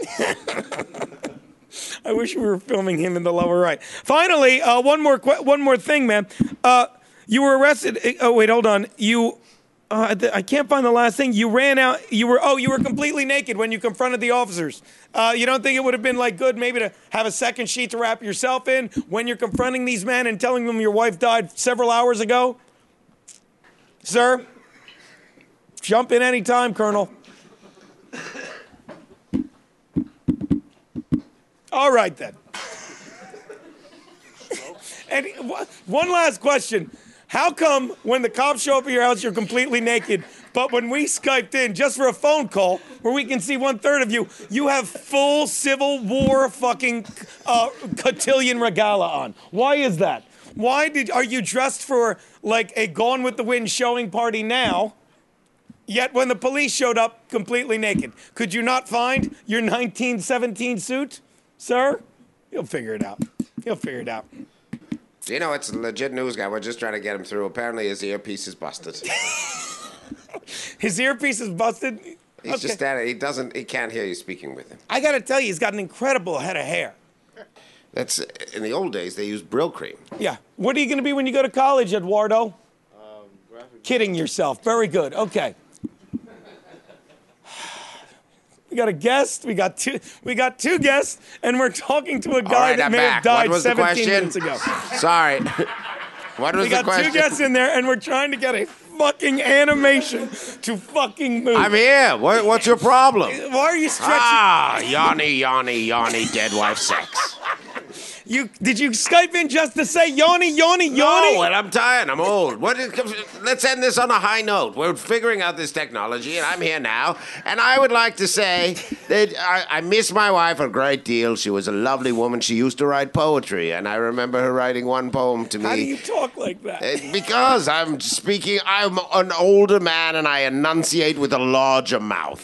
I wish we were filming him in the lower right. Finally, uh, one more que- one more thing, man. Uh, you were arrested. Oh wait, hold on. You, uh, th- I can't find the last thing. You ran out. You were oh, you were completely naked when you confronted the officers. Uh, you don't think it would have been like good maybe to have a second sheet to wrap yourself in when you're confronting these men and telling them your wife died several hours ago, sir? Jump in any time, Colonel. All right, then. And wh- one last question. How come when the cops show up at your house, you're completely naked, but when we Skyped in just for a phone call where we can see one third of you, you have full Civil War fucking uh, cotillion regala on? Why is that? Why did are you dressed for like a Gone with the Wind showing party now? Yet when the police showed up completely naked, could you not find your nineteen seventeen suit? Sir, you'll figure it out. You'll figure it out. You know, it's a legit news guy. We're just trying to get him through. Apparently, his earpiece is busted. His earpiece is busted. He's just standing. He doesn't. He can't hear you speaking with him. I got to tell you, he's got an incredible head of hair. That's in the old days. They used Brill cream. Yeah. What are you going to be when you go to college, Eduardo? Um, graphic. Kidding yourself. Very good. Okay. We got a guest. We got two. We got two guests, and we're talking to a guy All right, that I'm may back. have died What was the seventeen question? minutes ago. Sorry. What was We the got question? two guests in there, and we're trying to get a fucking animation to fucking move. I'm here. What, what's your problem? Why are you stretching? Ah, yawny, yawny, yawny, dead wife sex. You did you Skype in just to say yawny, yawny, yawny? No, and I'm tired. I'm old. What is, let's end this on a high note. We're figuring out this technology, and I'm here now. And I would like to say that I, I miss my wife a great deal. She was a lovely woman. She used to write poetry, and I remember her writing one poem to me. How do you talk like that? Uh, Because I'm speaking, I'm an older man, and I enunciate with a larger mouth.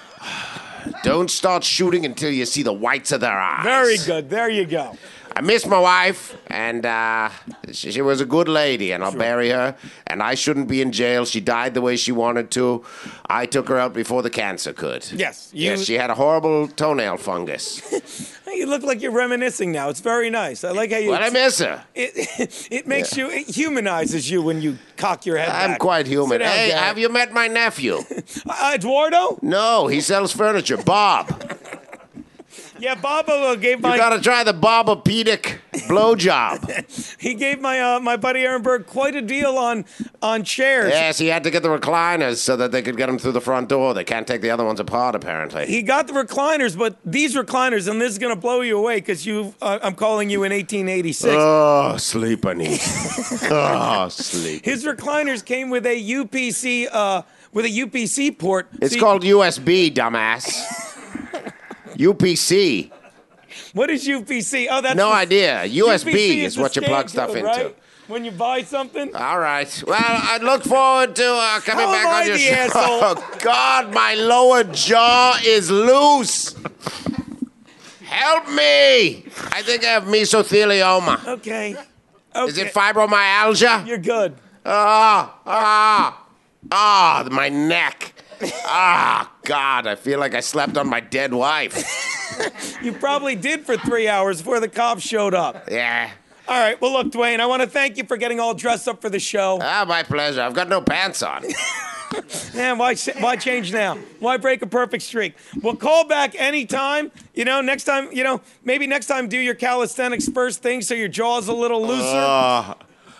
Don't start shooting until you see the whites of their eyes. Very good. There you go. I miss my wife, and uh, she, she was a good lady, and I'll bury her. And I shouldn't be in jail. She died the way she wanted to. I took her out before the cancer could. Yes, you- Yes, she had a horrible toenail fungus. You look like you're reminiscing now. It's very nice. I like how you. But I miss her. It, it makes you. It humanizes you when you cock your head I'm back. quite human. Sit down, Hey, Gary. have you met my nephew? Uh, Eduardo? No, he sells furniture. Bob. Yeah, Bobo gave my. You gotta try the Bobopedic blowjob. He gave my uh, my buddy Aaron Berg quite a deal on on chairs. Yes, he had to get the recliners so that they could get him through the front door. They can't take the other ones apart, apparently. He got the recliners, but these recliners, and this is gonna blow you away because you. Uh, I'm calling you in eighteen eighty-six. Oh, sleep, I need. Oh, sleep. His recliners came with a U P C uh, with a U P C port. It's So you- called U S B, dumbass. U P C. What is U P C? Oh, that's No the- idea. U S B U P C is the what you scan plug stuff code, into. right? When you buy something. All right. Well, I look forward to uh, coming How back am on I your the show. asshole? Oh, God, my lower jaw is loose. Help me. I think I have mesothelioma. Okay. Okay. Is it fibromyalgia? You're good. Ah, ah, ah, my neck. Ah, God, I feel like I slept on my dead wife. You probably did for three hours before the cops showed up. Yeah. All right. Well, look, Dwayne, I want to thank you for getting all dressed up for the show. Ah, my pleasure. I've got no pants on. Man, why why change now? Why break a perfect streak? We'll call back anytime. You know, next time, you know, maybe next time do your calisthenics first thing so your jaw's a little looser. Oh.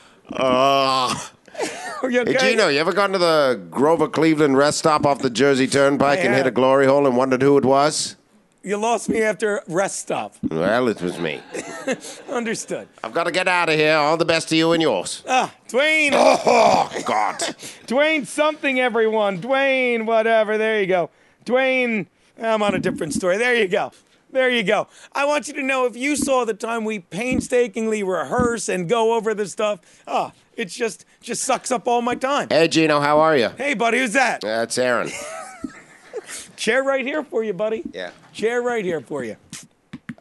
Oh. Are you okay? Hey, Gino, you ever gone to the Grover Cleveland rest stop off the Jersey Turnpike I and hit a have. glory hole and wondered who it was? You lost me after rest stop. Well, it was me. Understood. I've got to get out of here. All the best to you and yours. Ah, Dwayne. Oh, God. Dwayne something, everyone. Dwayne, whatever. There you go. Dwayne, I'm on a different story. There you go. There you go. I want you to know if you saw the time we painstakingly rehearse and go over the stuff, ah, it just just sucks up all my time. Hey, Gino, how are you? Hey, buddy, who's that? That's Aaron. Chair right here for you, buddy. Yeah. Chair right here for you.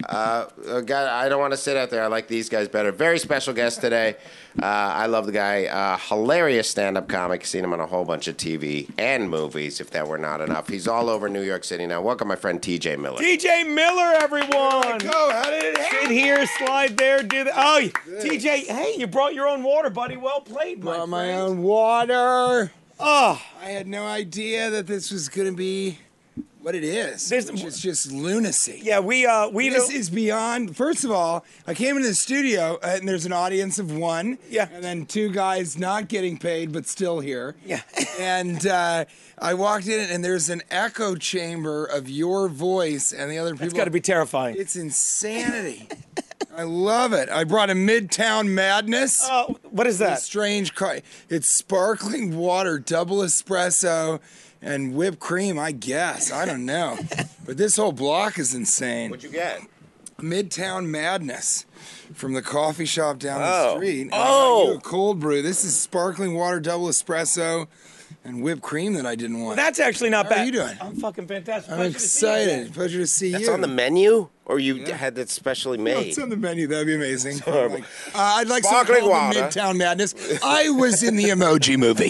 Uh, uh, guy, I don't want to sit out there. I like these guys better. Very special guest today. Uh, I love the guy. Uh, hilarious stand-up comic. Seen him on a whole bunch of T V and movies, if that were not enough. He's all over New York City now. Welcome, my friend T J Miller. T J Miller, everyone. Go. How did it happen? Sit here, slide there, do that. Oh, T J, hey, you brought your own water, buddy. Well played, my Brought my friend. own water. Oh, I had no idea that this was going to be what it is. There's- Which is just lunacy. yeah, we uh, we This know. is beyond. First of all, I came into the studio uh, and there's an audience of one. Yeah. And then two guys not getting paid but still here. Yeah. And uh, I walked in and there's an echo chamber of your voice and the other people. It's got to be terrifying. It's insanity. I love it. I brought a Midtown Madness. Oh, what is A that? strange car. It's sparkling water, double espresso, and whipped cream, I guess. I don't know. But this whole block is insane. What'd you get? Midtown Madness from the coffee shop down the Oh. street. And Oh. I got you a cold brew. This is sparkling water, double espresso, and whipped cream that I didn't want. That's actually not How bad. are you doing? I'm fucking fantastic. I'm Pleasure to see you again. excited. Pleasure to see That's you. on the menu, or you had that specially Oh, made? it's on the menu. That'd be amazing. Like, uh, I'd like some Sparkling called water. the Midtown Madness. I was in the Emoji Movie.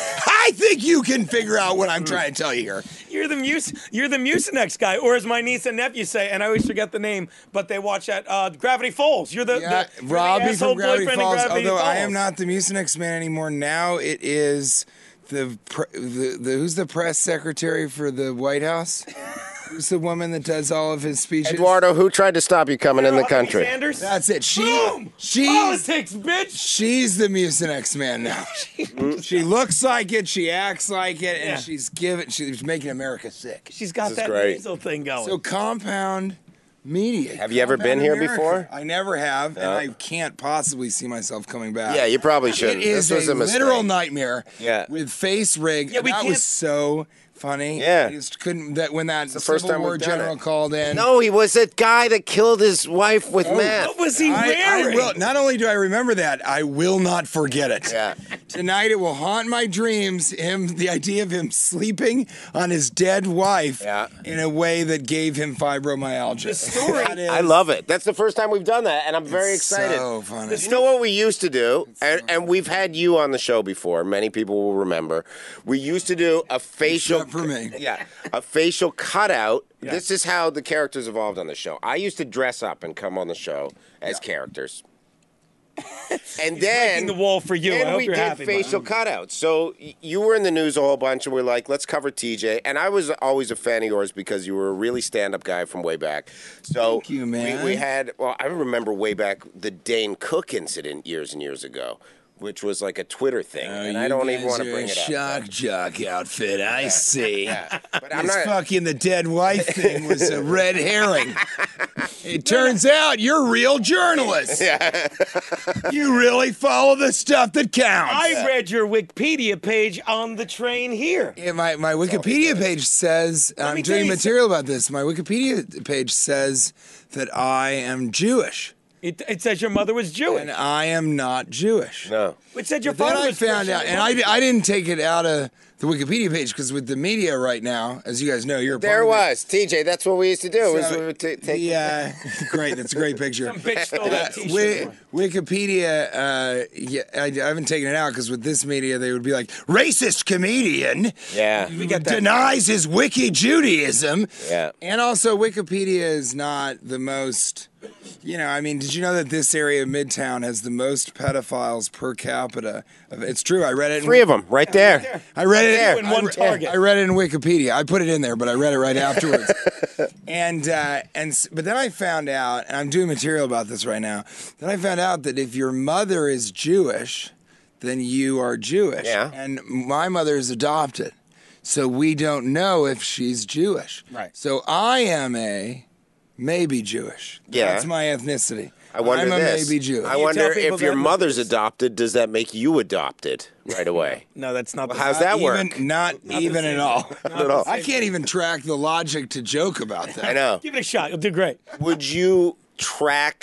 I think you can figure out what I'm trying to tell you here. You're the Mus- You're the Mucinex guy, or as my niece and nephew say, and I always forget the name, but they watch that uh, Gravity Falls. You're the, Yeah, the you're the Robbie asshole from Gravity boyfriend in Falls. Gravity Although I Falls. am not the Mucinex man anymore. Now it is the, pre- the the who's the press secretary for the White House? Who's the woman that does all of his speeches? Eduardo, who tried to stop you coming in the Bernie country? Sanders? That's it. She Boom! she's Politics, bitch. she's the Mucinex man now. She looks like it. She acts like it, and Yeah. she's giving. She's making America sick. She's got This is that great. nasal thing going. So compound media. Have you ever Compound been here America. before? I never have, and I can't possibly see myself coming back. Yeah, you probably shouldn't. It is this was a, a mistake. literal nightmare. Yeah. With face rig. Yeah, we that can't- was so funny. Yeah. I just couldn't. That when that the first Civil time War we've done general it. called in. No, he was that guy that killed his wife with meth. What was he I, I wearing? will. Not only do I remember that, I will not forget it. Yeah. Tonight it will haunt my dreams. Him, the idea of him sleeping on his dead wife Yeah. in a way that gave him fibromyalgia. The story- That is- I love it. That's the first time we've done that, and I'm very excited. So funny. You know what we used to do, and, and we've had you on the show before. Many people will remember. We used to do a facial Except for me. Yeah, a facial cutout. This is how the characters evolved on the show. I used to dress up and come on the show as characters. And then breaking the wall for you. I Then hope we you're did happy, facial Bob. cutouts. So y- you were in the news a whole bunch, and we're like, let's cover T J. And I was always a fan of yours because you were a really stand-up guy from way back. So Thank you, man. We, we had. Well, I remember way back the Dane Cook incident years and years ago, which was like a Twitter thing, and I don't even want to bring it up. Shock jock outfit. I see. But I'm This not. fucking the dead wife thing was a red herring. It turns out you're a real journalist. Yeah. You really follow the stuff that counts. I read your Wikipedia page on the train here. Yeah, my, my Wikipedia page says, me I'm tell doing you material about this. My Wikipedia page says that I am Jewish, It, it says your mother was Jewish. and I am not Jewish. No. It said your Then father I was found Jewish. out, and I, I didn't take it out of the Wikipedia page because with the media right now, as you guys know, you're a There part of it. was T J. That's what we used to do. was So, we would t- take Yeah, great. That's a great picture. Some bitch stole that t-shirt. Wi- Wikipedia, uh, yeah, I, I haven't taken it out because with this media, they would be like, racist comedian Yeah. We got that. denies his wiki Judaism. Yeah. And also, Wikipedia is not the most, you know, I mean, did you know that this area of Midtown has the most pedophiles per capita? It's true. I read it. In, Three of them right there. I read it there. In I one re- target. I read it in Wikipedia. I put it in there, but I read it right afterwards. and uh, and s- but then I found out, and I'm doing material about this right now. Then I found out that if your mother is Jewish, then you are Jewish. Yeah. And my mother is adopted, so we don't know if she's Jewish. Right. So I am a maybe Jewish. Yeah. That's my ethnicity. I wonder I'm a this. maybe Jewish. I You wonder tell people if your that- mother's adopted, does that make you adopted right away? No, that's not. the how's Not that work? even- Not, even same. at all. Not at all. I can't even track the logic to joke about that. I know. Give it a shot. You'll do great. Would you track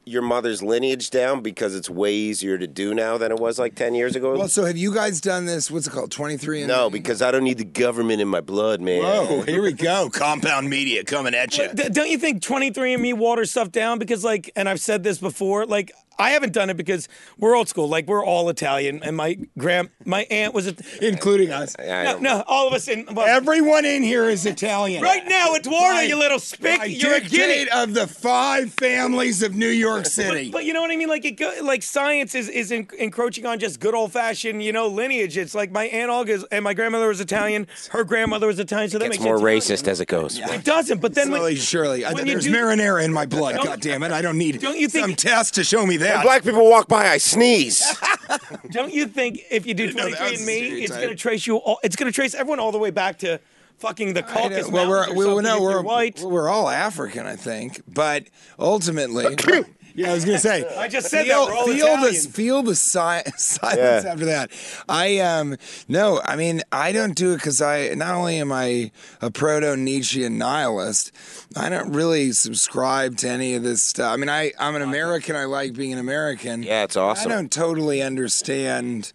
your mother's lineage down because it's way easier to do now than it was like ten years ago? Well, so have you guys done this? What's it called? twenty-three and no, because I don't need the government in my blood, man. Whoa, here we go. Compound media coming at you. D- Don't you think twenty-three and me waters stuff down? Because, like, and I've said this before, like, I haven't done it because we're old school. Like, we're all Italian, and my grand, my aunt was, a, Including us. I no, don't- no, all of us in. Well, Everyone in here is Italian. right now, Eduardo, you little spick, By you're a guinea. dictate of the five families of New York City. But you know what I mean? Like, it go, like science is is en- encroaching on just good old fashioned, you know, lineage. It's like my aunt Olga is, and my grandmother was Italian. Her grandmother was Italian, so that It's makes more sense. racist as it goes. It doesn't. But then, Slowly, when, surely. I- when you There's do- marinara in my blood. Don't- God damn it! I don't need Don't you think- some test to show me that. When black people walk by, I sneeze. don't you think if you do No, that twenty-three was and me, it's stereotype. going to trace you? All, it's going to trace everyone all the way back to fucking the I Caucasus know. Well, we're Mountains or we, something no, if we're you're white. we're all African, I think, but ultimately. Yeah, I was gonna say. I just said feel, that we're all feel the Italian. feel the si- silence Yeah. after that. I um no, I mean I don't do it because I not only am I a proto Nietzschean nihilist, I don't really subscribe to any of this stuff. I mean I I'm an American. I like being an American. Yeah, it's awesome. I don't totally understand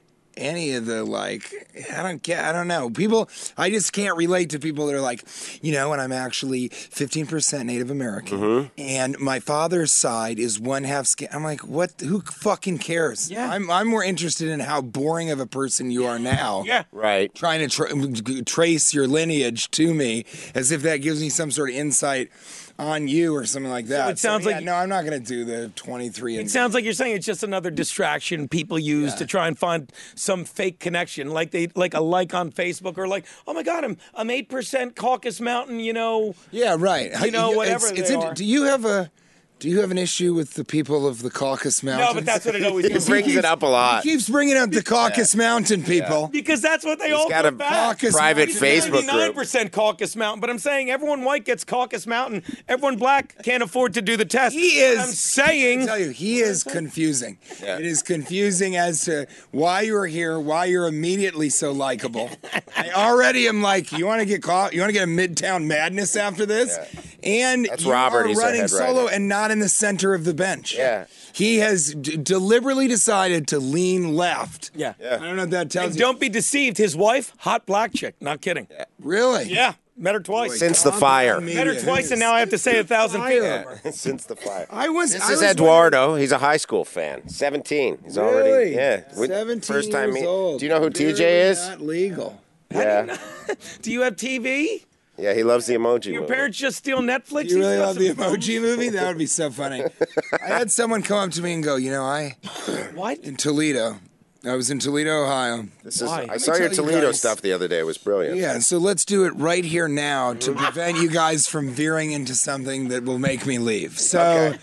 any of the like I don't get I don't know people I just can't relate to people that are like, you know, and I'm actually fifteen percent Native American Mm-hmm. and my father's side is one half skin. I'm like, what, who fucking cares? Yeah. I'm I'm more interested in how boring of a person you are now. Yeah. Right. Trying to tra- trace your lineage to me as if that gives me some sort of insight on you or something like that. it sounds yeah, like- no, I'm not going to do the twenty-three. It And sounds like you're saying it's just another distraction people use Yeah. to try and find some fake connection, like they like a like on Facebook or like, oh my God, I'm I'm eight percent Caucasus Mountain, you know. Yeah, right. You know, whatever It's, it's they int- are. Do you have a do you have an issue with the people of the Caucasus Mountains? No, but that's what it always He is. brings it up a lot. He keeps bringing up the Caucasus Mountain people. Because that's what they all got a come back. Caucasus private Mountain. Facebook group. ninety-nine percent Caucasus Mountain, but I'm saying everyone white gets Caucasus Mountain. Everyone black can't afford to do the test. He is. I'm saying. I tell you, he is confusing. Yeah. It is confusing as to why you are here, why you're immediately so likable. I already am like, you want to get caught? You want to get a Midtown Madness after this? And That's you Robert, are he's our running head solo writer. and not in the center of the bench. Yeah. He has d- deliberately decided to lean left. Yeah. Yeah. I don't know if that tells And you. don't be deceived. His wife, hot black chick. Not kidding. Yeah. Really? Met her twice. Since the fire. Met her twice, and now I have to say a thousand feet. Fire. Yeah, since the fire. I was. This I is was Eduardo. He's a high school fan. seventeen. He's already Really? yeah. with- seventeen First time years meet- old. Do you know who T J Barely is? Not legal. Yeah. Do you have T V? Yeah, he loves the emoji Your movie. parents just steal Netflix? Do you really He's got love the some phones. emoji movie? That would be so funny. I had someone come up to me and go, you know, I What? in Toledo. I was in Toledo, Ohio. This is, Why? I Let me saw your tell you Toledo guys- stuff the other day. It was brilliant. Yeah, so let's do it right here now to prevent you guys from veering into something that will make me leave. So, Okay.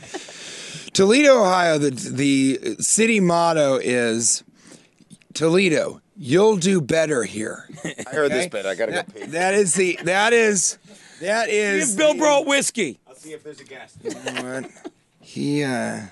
Toledo, Ohio, the the city motto is Toledo, you'll do better here. I heard this Okay? bit. I gotta go That- pee. that is the that is that is If Bill the- brought whiskey. I'll see if there's a guest. You know what? He uh,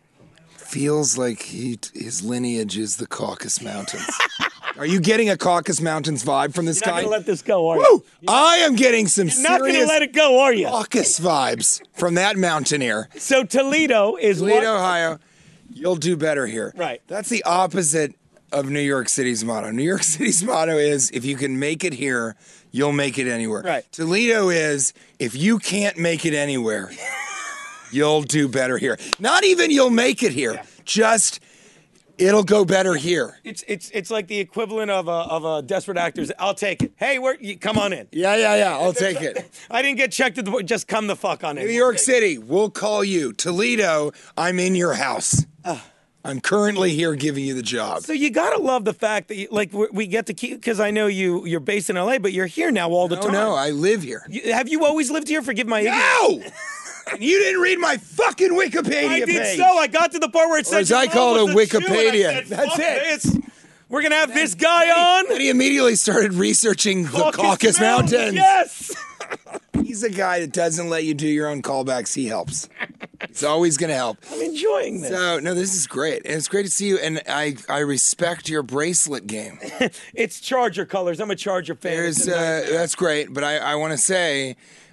feels like he his lineage is the Caucasus Mountains. Are you getting a Caucasus Mountains vibe from this You're not guy? going to let this go, are you? Woo! I am getting some You're not going to serious let it go, are you? Caucasus vibes from that mountaineer. So Toledo is Toledo, what? Ohio, you'll do better here. Right. That's the opposite of New York City's motto. New York City's motto is if you can make it here, you'll make it anywhere. Right. Toledo is if you can't make it anywhere, you'll do better here. Not even you'll make it here. Just it'll go better here. It's it's it's like the equivalent of a of a Desperate Actors. I'll take it. Hey, where you come on in. Yeah, yeah, yeah. I'll take it. I didn't get checked at the door. Just come the fuck on in. New York City, we'll call you. Toledo, I'm in your house. I'm currently here giving you the job. So you gotta love the fact that you, like we we get to keep because I know you you're based in L A, but you're here now all the No, time. no, I live here. You- have you always lived here? Forgive my ignorance. No! You didn't read my fucking Wikipedia I did page. so. I got to the part where it said. as I your call mom it, was a Jew, and I Wikipedia. said, That's "Fuck it." this. We're gonna have this guy on. And he immediately started researching the Caucasus Mountains. Yes. He's a guy that doesn't let you do your own callbacks. He helps. He's always going to help. I'm enjoying this. So, no, this is great. And it's great to see you. And I, I respect your bracelet game. It's Charger colors. I'm a Charger fan. There's, It's a uh, nightmare. that's great. But I, I want to say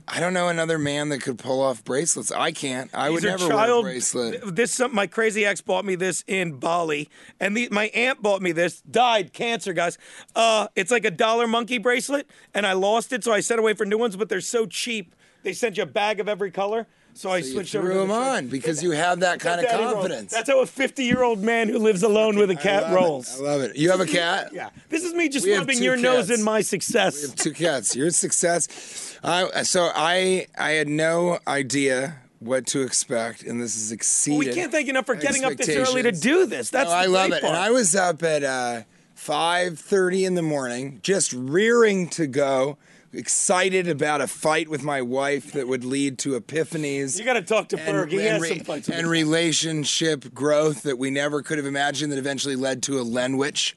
I don't know another man that could pull off bracelets. I can't. I These would are never child, wear a bracelet. This some my crazy ex bought me this in Bali, and the, my aunt bought me this. Died cancer, guys. Uh, it's like a dollar monkey bracelet, and I lost it, so I set away for new ones. But they're so cheap. They sent you a bag of every color, so I You switched threw over to the them shirt. on because you have that kind of Daddy rolls. confidence. That's how a fifty-year-old man who lives alone with a cat I love rolls. It. I love it. You have a cat? Yeah, this is me just We have rubbing two your nose cats. in my success. We have two cats. Your success. I so I I had no idea what to expect, and this is exceeded. We can't thank you enough for getting up this early to expectations. do this. That's No, I the love great it. part. And I was up at uh, five thirty in the morning, just rearing to go, excited about a fight with my wife that would lead to epiphanies. You got to talk to and, Ferg. He and has re- some fights. with and me. relationship growth that we never could have imagined that eventually led to a Lenwich.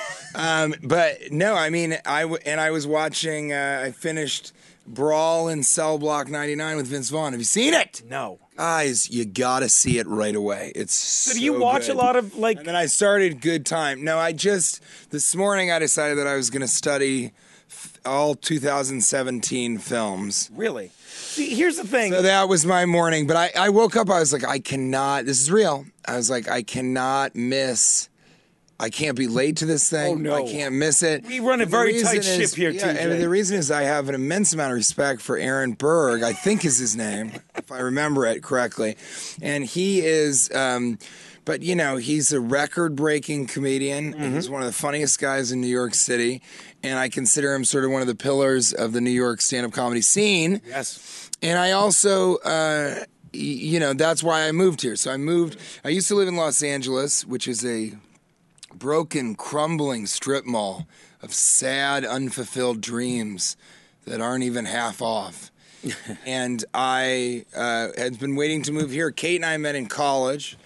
um, but no, I mean, I w- and I was watching. Uh, I finished Brawl in Cell Block ninety-nine with Vince Vaughn. Have you seen it? No. Guys, you gotta see it right away. It's so So do you watch good. a lot of like? And then I started Good Time. No, I just this morning I decided that I was going to study f- all two thousand seventeen films. Really? See, here's the thing. So that was my morning. But I, I woke up. I was like, I cannot. This is real. I was like, I cannot miss. I can't be late to this thing. Oh, no. I can't miss it. We run a The very reason tight ship here, yeah, T J. And the reason is I have an immense amount of respect for Aaron Berg, I think is his name, if I remember it correctly. And he is, um, but you know, he's a record-breaking comedian. Mm-hmm. He's one of the funniest guys in New York City. And I consider him sort of one of the pillars of the New York stand-up comedy scene. Yes. And I also, uh, y- you know, that's why I moved here. So I moved, I used to live in Los Angeles, which is a broken, crumbling strip mall of sad, unfulfilled dreams that aren't even half off. And I uh, had been waiting to move here. Kate and I met in college,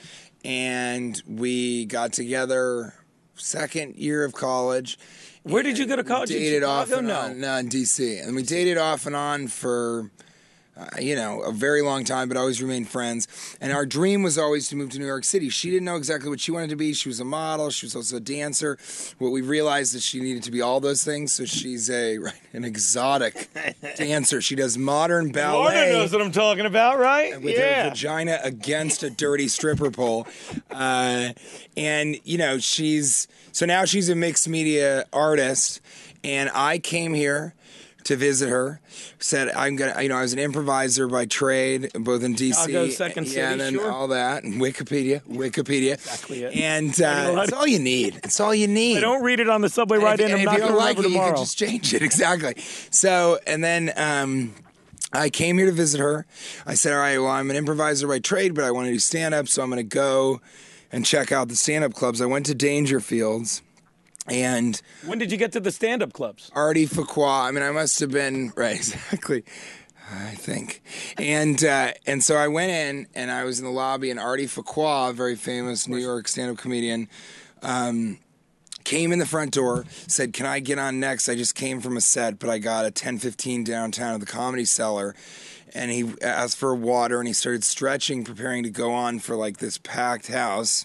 and we got together second year of college. Where did you go to college? In Dated off Chicago? and No. on, no, in D C. And we dated off and on for, uh, you know, a very long time, but always remained friends. And our dream was always to move to New York City. She didn't know exactly what she wanted to be. She was a model. She was also a dancer. What we realized is she needed to be all those things. So she's a right, an exotic dancer. She does modern ballet. Warner knows what I'm talking about, right? With her yeah. vagina against a dirty stripper pole. Uh, and, you know, she's, so now she's a mixed media artist. And I came here to visit her. Said, I'm going to, you know, I was an improviser by trade, both in D C. Chicago, Second City, yeah, and then sure. all that. And Wikipedia, Wikipedia. Exactly it. And uh, it's all you need. It's all you need. I don't read it on the subway And ride if, in. I'm and not if you going don't to like remember it, you tomorrow. can just change it. Exactly. So, and then um, I came here to visit her. I said, all right, well, I'm an improviser by trade, but I want to do stand-up, so I'm going to go and check out the stand-up clubs. I went to Dangerfields, and When did you get to the stand-up clubs? Artie Fuqua, I mean, I must have been, right, exactly. I think, and uh, and so I went in, and I was in the lobby, and Artie Fuqua, a very famous New York stand-up comedian, um, came in the front door, said, "Can I get on next? I just came from a set, but I got a ten fifteen downtown at the Comedy Cellar." And he asked for water, and he started stretching, preparing to go on for like this packed house.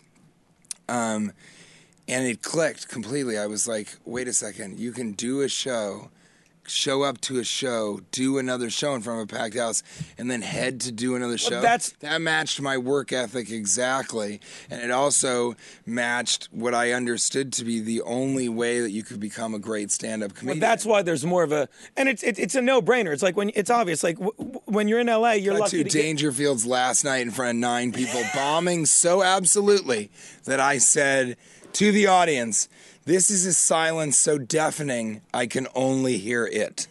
Um, and it clicked completely. I was like, wait a second, you can do a show, show up to a show, do another show in front of a packed house, and then head to do another show. that's- that matched my work ethic exactly. And it also matched what I understood to be the only way that you could become a great stand-up comedian. Well, that's why there's more of a, and it's it, it's a no-brainer. It's like when it's obvious. Like w- w- when you're in L A, you're Got lucky to to get. Dangerfields last night in front of nine people, bombing so absolutely that I said to the audience, "This is a silence so deafening I can only hear it."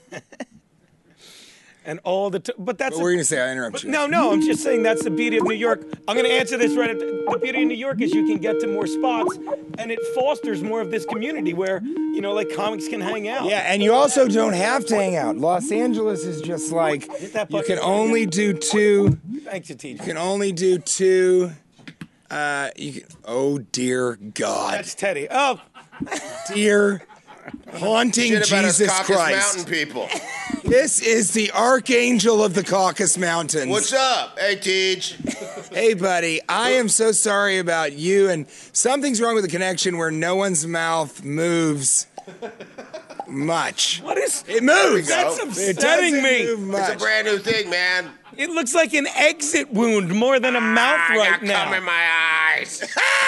And all the, t- but that's What a- were you gonna say? I interrupted you. No, no, I'm just saying that's the beauty of New York. I'm going to answer this right at the, the beauty of New York is you can get to more spots, and it fosters more of this community where, you know, like comics can hang out. Yeah, and you also don't have to hang out. Los Angeles is just like Hit that you button. can only do two. Thanks, you, T J. You can only do two. Uh, you can, oh dear God, That's Teddy. Oh, dear haunting Shit about us Jesus Caucasus Christ. Mountain people. This is the archangel of the Caucasus Mountains. What's up? Hey, Teach. Hey, buddy, I am so sorry about you, and something's wrong with the connection where no one's mouth moves much. What is? It moves. That's It It upsetting doesn't me. move much. It's a brand new thing, man. It looks like an exit wound more than a mouth I right got now. cum in my eyes.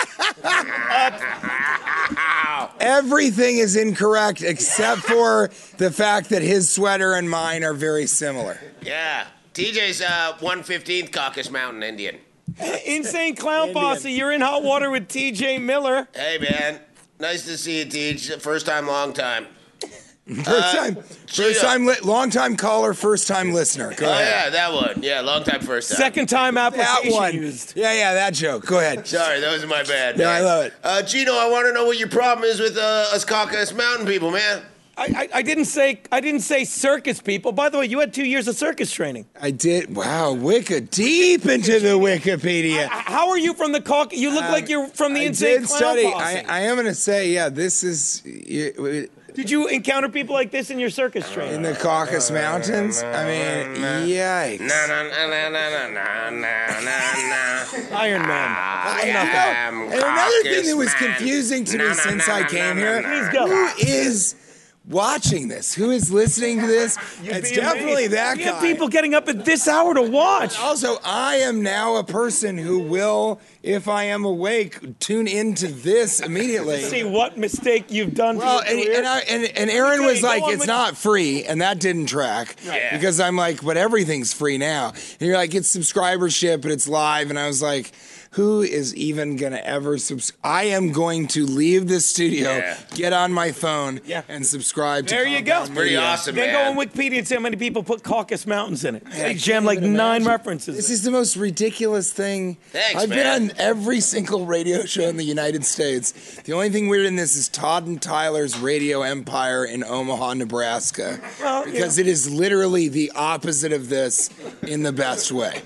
Everything is incorrect except for the fact that his sweater and mine are very similar. Yeah. T J's uh, one fifteenth Caucasus Mountain Indian. Insane Clown Indian. Posse, you're in hot water with T J Miller. Hey, man. Nice to see you, T J. First time, long time. First time, first time, li- long time caller, first time listener. Go Oh, ahead. yeah, that one. Yeah, long time, first time. Second time That application one. used. Yeah, yeah, that joke. Go ahead. Sorry, that was my bad. No, man. I love it. Uh, Gino, I want to know what your problem is with uh, us Caucasus Mountain people, man. I, I, I didn't say I didn't say circus people. By the way, you had two years of circus training. I did. Wow, Wicca deep into the Wikipedia. H- How are you from the Caucasus? You look like you're from the Um, I Insane did Clown study. Posse. I, I am going to say, yeah, this is y- Did you encounter people like this in your circus training? in the Caucasus Mountains. I mean, yikes. Na na na na na na na na na. Iron Man. I am And another thing that was Caucasus man. confusing to me Na, na, since na, I na, came na, here, na, Please na. go. who is watching this? Who is listening to this? It's Be definitely amazed. that We guy. have people getting up at this hour to watch. Also, I am now a person who will, if I am awake, tune into this immediately. See what mistake you've done. Well, to and, your career. and, I, and, and Aaron Okay, was go like, on it's with- not free, and that didn't track. Yeah. Because I'm like, but everything's free now. And you're like, it's subscribership, and it's live. And I was like, who is even going to ever subscribe? I am going to leave this studio, Yeah. get on my phone, Yeah. and subscribe to There you go. Compound Pretty Media. awesome, Then man. go on Wikipedia and see how many people put Caucasus Mountains in it. I They can't jammed like even nine imagine. references. This is the most ridiculous thing. Thanks, I've man. been on every single radio show in the United States. The only thing weird in this is Todd and Tyler's radio empire in Omaha, Nebraska. Well, because it is literally the opposite of this in the best way.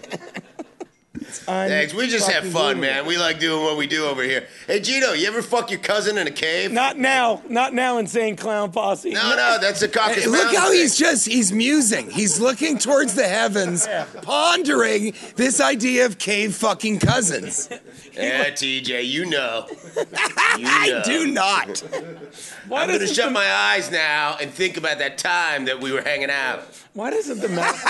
Thanks. We just have fun, man. We like doing what we do over here. Hey, Gino, you ever fuck your cousin in a cave? Not now. Not now, Insane Clown Posse. No, no, that's the Caucasus Hey, look Mountain how thing. he's just, he's musing. He's looking towards the heavens, pondering this idea of cave fucking cousins. Yeah, T J, you know. You I know. do not. Why I'm going to doesn't shut the- my eyes now and think about that time that we were hanging out. Why doesn't the mouth?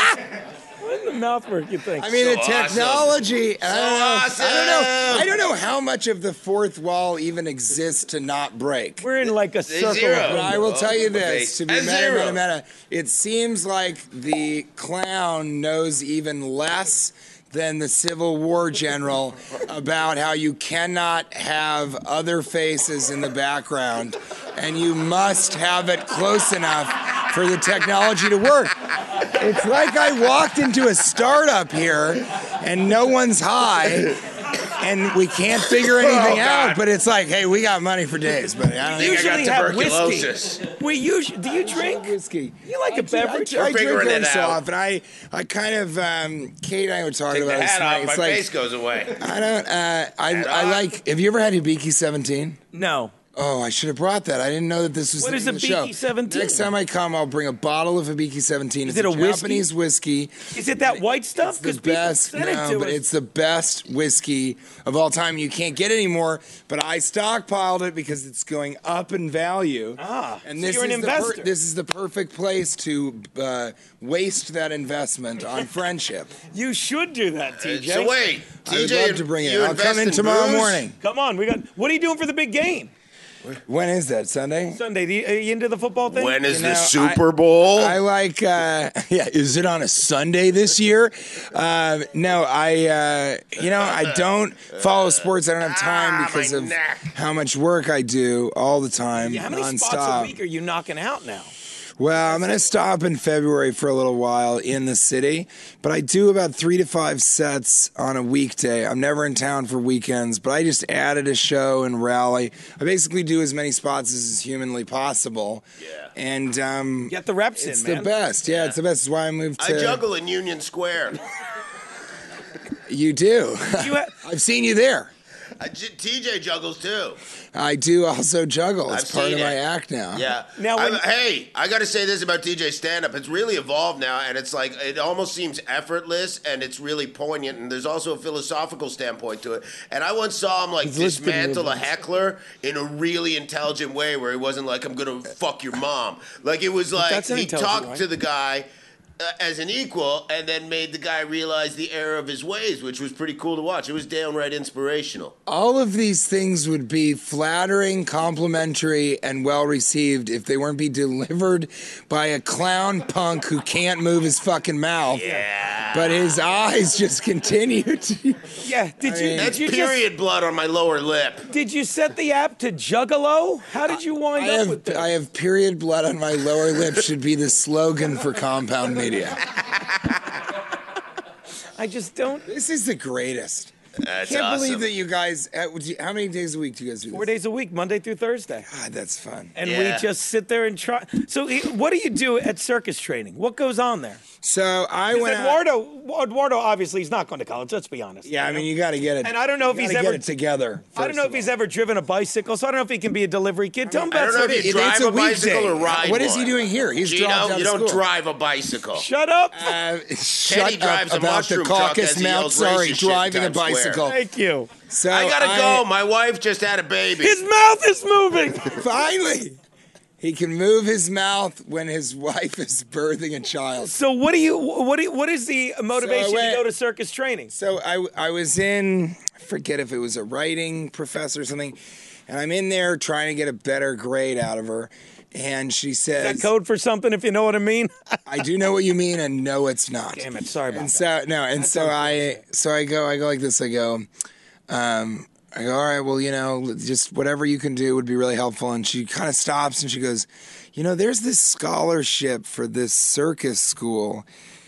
Why doesn't the mouth work? You think? I mean, So the technology. I, don't know, awesome. I don't know. I don't know how much of the fourth wall even exists to not break. we're in like a circle. zero. of- But I will tell you Oh, this: face. to be And meta, zero. meta, meta, it seems like the clown knows even less than the Civil War general about how you cannot have other faces in the background, and you must have it close enough for the technology to work. It's like I walked into a startup here, and no one's high. And we can't figure anything Oh, out, God. but it's like, hey, we got money for days, but I don't I think think I Usually got have tuberculosis. whiskey. We usually. Do you drink? whiskey. You like a beverage? I, I, I drink figuring every it so out. often. I, I kind of, um, Kate and I were talking Take the about this hat tonight. off, my It's like, face goes away. I don't, uh, I, Hat I on. like, have you ever had Hibiki seventeen? No. Oh, I should have brought that. I didn't know that this was What the is name of the show. Hibiki seventeen? Next time I come, I'll bring a bottle of Hibiki seventeen. Is it's it a whiskey? Japanese whiskey. Is it that white stuff? The 'Cause people best, sent it no, to but us. it's the best whiskey of all time. You can't get it anymore, but I stockpiled it because it's going up in value. Ah, and so this you're an is the investor. this is the perfect place to uh, waste that investment on friendship. You should do that, T J. So wait, I would T J, love to bring it. you I'll invest come in in tomorrow booze? morning. Come on, we got. What are you doing for the big game When is that? Sunday? Sunday? The, are you into the football thing? When is You the know, Super Bowl? I like, uh, yeah, is it on a Sunday this year? Uh, no, I, uh, you know, I don't follow sports. I don't have time Ah, because my of neck. how much work I do all the time, Yeah, how many spots a nonstop. week are you knocking out now? Well, I'm going to stop in February for a little while in the city, but I do about three to five sets on a weekday. I'm never in town for weekends, but I just added a show in Raleigh. I basically do as many spots as is humanly possible. Yeah. And um, Get the reps it's in, man. the best. Yeah, it's the best. That's why I moved I to. juggle in Union Square. You do. You ha- I've seen you there. Uh, J- T J juggles too. I do also juggle. It's I've part seen of my it. act now. Yeah. Now when- I'm- hey, I got to say this about T J stand-up. It's really evolved now, and it's like it almost seems effortless, and it's really poignant. And there's also a philosophical standpoint to it. And I once saw him like He's listed dismantle a movements. heckler in a really intelligent way, where he wasn't like, "I'm gonna fuck your mom." Like it was like That's an he intelligent talked way. to the guy. Uh, as an equal, and then made the guy realize the error of his ways, which was pretty cool to watch. It was downright inspirational. All of these things would be flattering, complimentary, and well received if they weren't be delivered by a clown punk who can't move his fucking mouth. Yeah. But his eyes just continue to. Yeah. Did you? That's Did you period blood on my lower lip. Just, did you set the app to Juggalo? How did you wind I up have with this? I have period blood on my lower lip should be the slogan for Compound Media. I just don't. This is the greatest. That's Can't awesome. believe that you guys. uh, would you- How many days a week do you guys do this? Four days a week, Monday through Thursday. God, that's fun. And Yeah. we just sit there and try. So, he- what do you do at circus training? What goes on there? So I 'Cause went. out- Eduardo, Eduardo, obviously, he's not going to college. Let's be honest. Yeah, I mean, you got to get it. And I don't know you if he's gotta ever- get it together. I don't know if he's ever driven a bicycle, so I don't know if he can be a delivery kid. Tell him I about don't know if circus. you drive It's a a bicycle weekday. or ride What is he one. doing here? He's Gino, dropped out you of don't school. drive a bicycle. Shut up. Uh, shut drives a up about mushroom the truck caucus as he Mount. yells Sorry, racist shit in driving a Times Square. bicycle. Thank you. So I gotta go. My wife just had a baby. His mouth is moving. Finally, he can move his mouth when his wife is birthing a child. So, what do you? What do you, What is the motivation went- to go to circus training? So I, I was in, I forget if it was a writing professor or something, and I'm in there trying to get a better grade out of her. And she says, That code for something, if you know what I mean. I do know what you mean, and no, it's not. Damn it! Sorry about And that. so no, and so I so I go I go like this. I go, um, I go, all right, well, you know, just whatever you can do would be really helpful. And she kind of stops and she goes, you know, there's this scholarship for this circus school,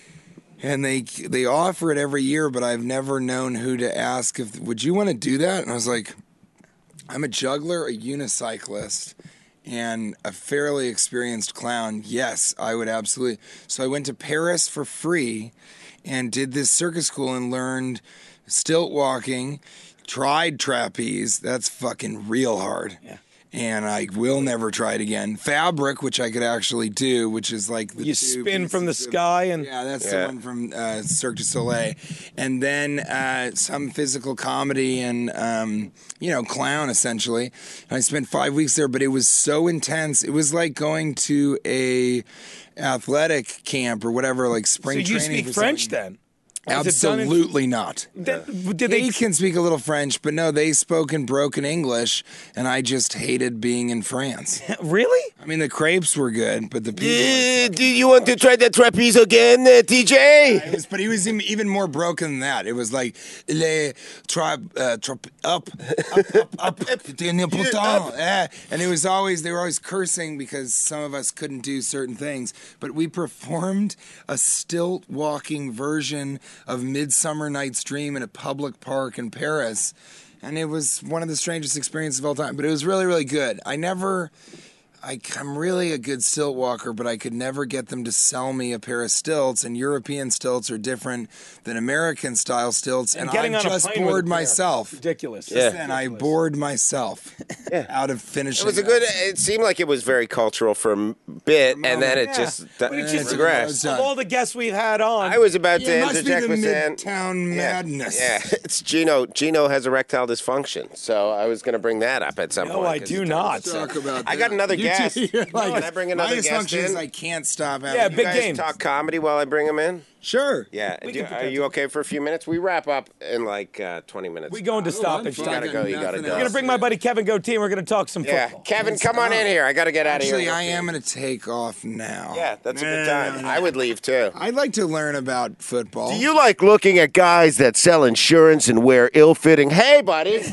and they they offer it every year, but I've never known who to ask if would you want to do that? And I was like, I'm a juggler, a unicyclist, and a fairly experienced clown. Yes, I would absolutely. So I went to Paris for free and did this circus school and learned stilt walking, tried trapeze. That's fucking real hard. Yeah. And I will never try it again. Fabric, which I could actually do, which is like the You two spin from the pieces of- sky and yeah, that's Yeah. the one from uh, Cirque du Soleil, and then uh, some physical comedy and um, you know clown essentially. And I spent five weeks there, but it was so intense. It was like going to a athletic camp or whatever, like so spring you training. speak for French something. then? Or is it done in- Absolutely not. Then- Did They they? can speak a little French, but no, they spoke in broken English, and I just hated being in France. Really? I mean, the crepes were good, but the people. Uh, do you want to try that trapeze again, uh, T J? It was, but he was even even more broken than that. It was like le tribe uh, trop, up up up up Daniel Poutin. Eh. And it was always they were always cursing because some of us couldn't do certain things. But we performed a stilt walking version of Midsummer Night's Dream in a public park in Paris, and it was one of the strangest experiences of all time. But it was really really good. I never. I, I'm really a good stilt walker, but I could never get them to sell me a pair of stilts. And European stilts are different than American style stilts. And, getting I on a just plane with a bored pair. myself. Ridiculous. Yeah. And I bored myself out of finishing. It was a that. good. It seemed like it was very cultural for a bit, and then it Yeah. just But it just- digressed. Of all the guests we've had on, I was about Yeah, to it must be interject the with saying, Midtown yeah, madness. Yeah, it's Gino. Gino has erectile dysfunction, so I was going to bring that up at some No, point. I 'cause do it's- not. Talk about I got that. another You guest. too, you're like, Can I bring another my guest dysfunction is in? I can't stop having. Yeah, You big guys game. talk comedy while I bring him in. Sure. Yeah, We Do- can put are that you okay for a few minutes? We wrap up in like uh, twenty minutes. we going to stop I'm and fine. stop. gotta We're go. You gotta Nothing go. else. gonna bring my buddy Kevin Goatee, and we're gonna talk some Yeah, football. Kevin, come on in here. I got to get out of here. Actually, I am going to take off now. Yeah, that's a good No, time. no, no. I would leave too. I'd like to learn about football. Do you like looking at guys that sell insurance and wear ill-fitting? Hey, buddy.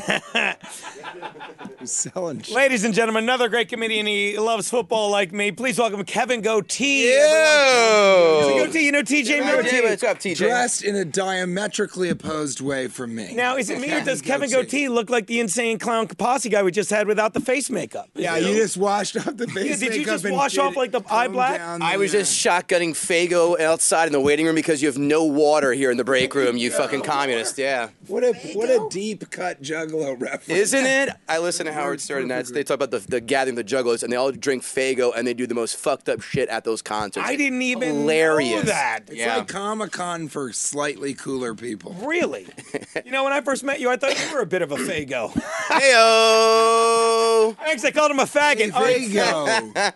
selling? shit. Ladies and gentlemen, another great comedian. He loves football like me. Please welcome Kevin Goatee. Ew. Goatee, you know T J Miller? Goatee Hey, what's up, T J? dressed in a diametrically opposed way from me. Now, is it me or does Kevin Goatee look like the insane clown Posse guy we just had without the face makeup? Yeah, you just washed off the face Yeah, did you makeup just and wash did off, like, the eye comb black? down I the, was uh, just shotgunning Fago outside in the waiting room because you have no water here in the break room, you fucking communist. Yeah. What a what a deep cut Juggalo reference. Isn't it? I listen to Howard Stern, and that's, they talk about the, the gathering the juggalos, and they all drink Fago, and they do the most fucked up shit at those concerts. I didn't even Hilarious. know that. It's Yeah. like Comic Con for slightly cooler people. Really? You know, when I first met you, I thought you were a bit of a Fago. Heyo. Thanks, I called him a faggot. All There right, you go.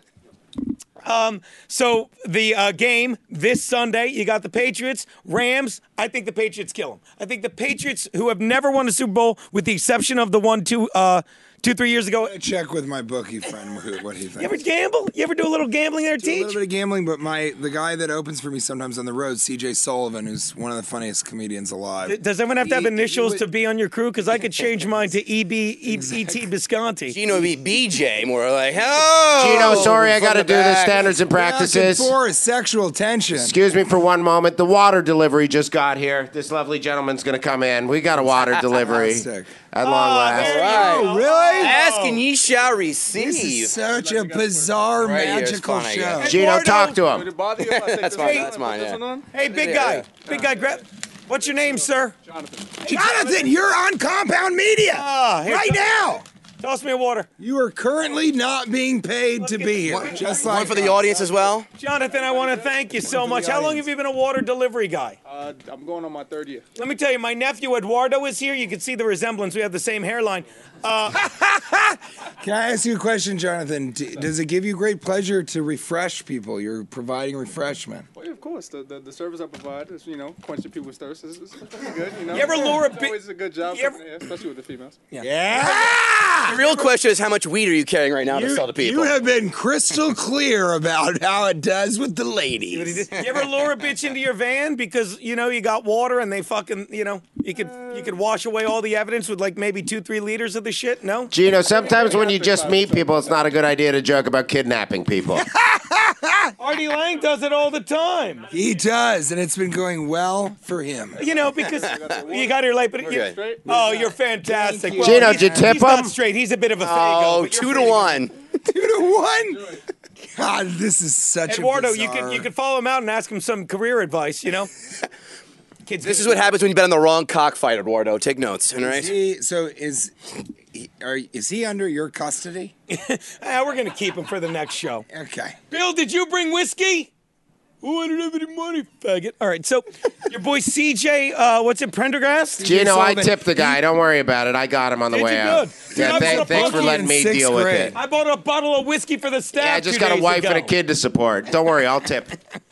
So the uh, game this Sunday, you got the Patriots, Rams. I think the Patriots kill them. I think the Patriots, who have never won a Super Bowl, with the exception of the one two, uh, two three years ago. I check with my bookie friend. Who- What do you think? You ever gamble? You ever do a little gambling there, Do a Teach? little bit of gambling, but my the guy that opens for me sometimes on the road, C J Sullivan, who's one of the funniest comedians alive. Does everyone have to have He- he initials would- to be on your crew? Because I could change mine to E B E T Bisconti. Gino would be B J, more like, oh. Gino, sorry, I from got to the do the back. standards and practices. For sexual tension. Excuse me for one moment. The water delivery just got here. This lovely gentleman's going to come in. We got a water delivery Fantastic. at long last. there you Right. go. Really? Ask and ye shall This receive. is such a bizarre, Right here, it's magical fun, I show. guess. Gino, Eduardo. talk to Would him. it bother you if I take That's this fine, one? that's mine, Put this yeah. one on? Hey, big Yeah, guy. yeah. Big guy, grab. What's your name, sir? Jonathan. Jonathan, you're on Compound Media Ah, here- right now. Toss me a water. You are currently not being paid to be here. Just like One for the audience as well. Jonathan, I want to thank you so much. How long have you been a water delivery guy? Uh, I'm going on my third year. Let me tell you, my nephew Eduardo is here. You can see the resemblance. We have the same hairline. Uh, Can I ask you a question, Jonathan? D- Does it give you great pleasure to refresh people? You're providing refreshment. Well, yeah, of course. The, the the service I provide is, you know, quenching people's thirst. It's, it's pretty good, you know. You ever lure a It's bi- always a good job, you ever- yeah, especially with the females. Yeah. The real question is, how much weed are you carrying right now to You, sell to people? you have been crystal clear about how it does with the ladies. you ever lure a bitch into your van because you know you got water and they fucking you know you could you could wash away all the evidence with like maybe two three liters of the shit? No. Gino, sometimes when you just meet people, it's not a good idea to joke about kidnapping people. Artie Lang does it all the time. He does, and it's been going well for him. You know because you got here late, but you, good. Straight? oh, you're fantastic. Thank you. Gino, he's- did you tip he's not him? straight. He's a bit of a fago. Oh, but you're two to fago. one. Two to one. God, this is such Eduardo, a you bizarre... could you could follow him out and ask him some career advice. You know. Kids, This is what happens when you bet on the wrong cockfight, Eduardo. Take notes, all Is right? he, so is he, are, is he under your custody? Ah, we're gonna keep him for the next show. Okay. Bill, did you bring whiskey? Oh, I don't have any money, faggot. All right, so your boy C J, uh, what's it, Prendergast? Gino, I Sullivan, tipped the guy. Don't worry about it. I got him on the Did way you out. good? Dude, I Yeah, was thank- gonna thanks fuck for you letting in me sixth deal with grade. it. I bought a bottle of whiskey for the staff. Yeah, I just two got a days wife ago. and a kid to support. Don't worry, I'll tip.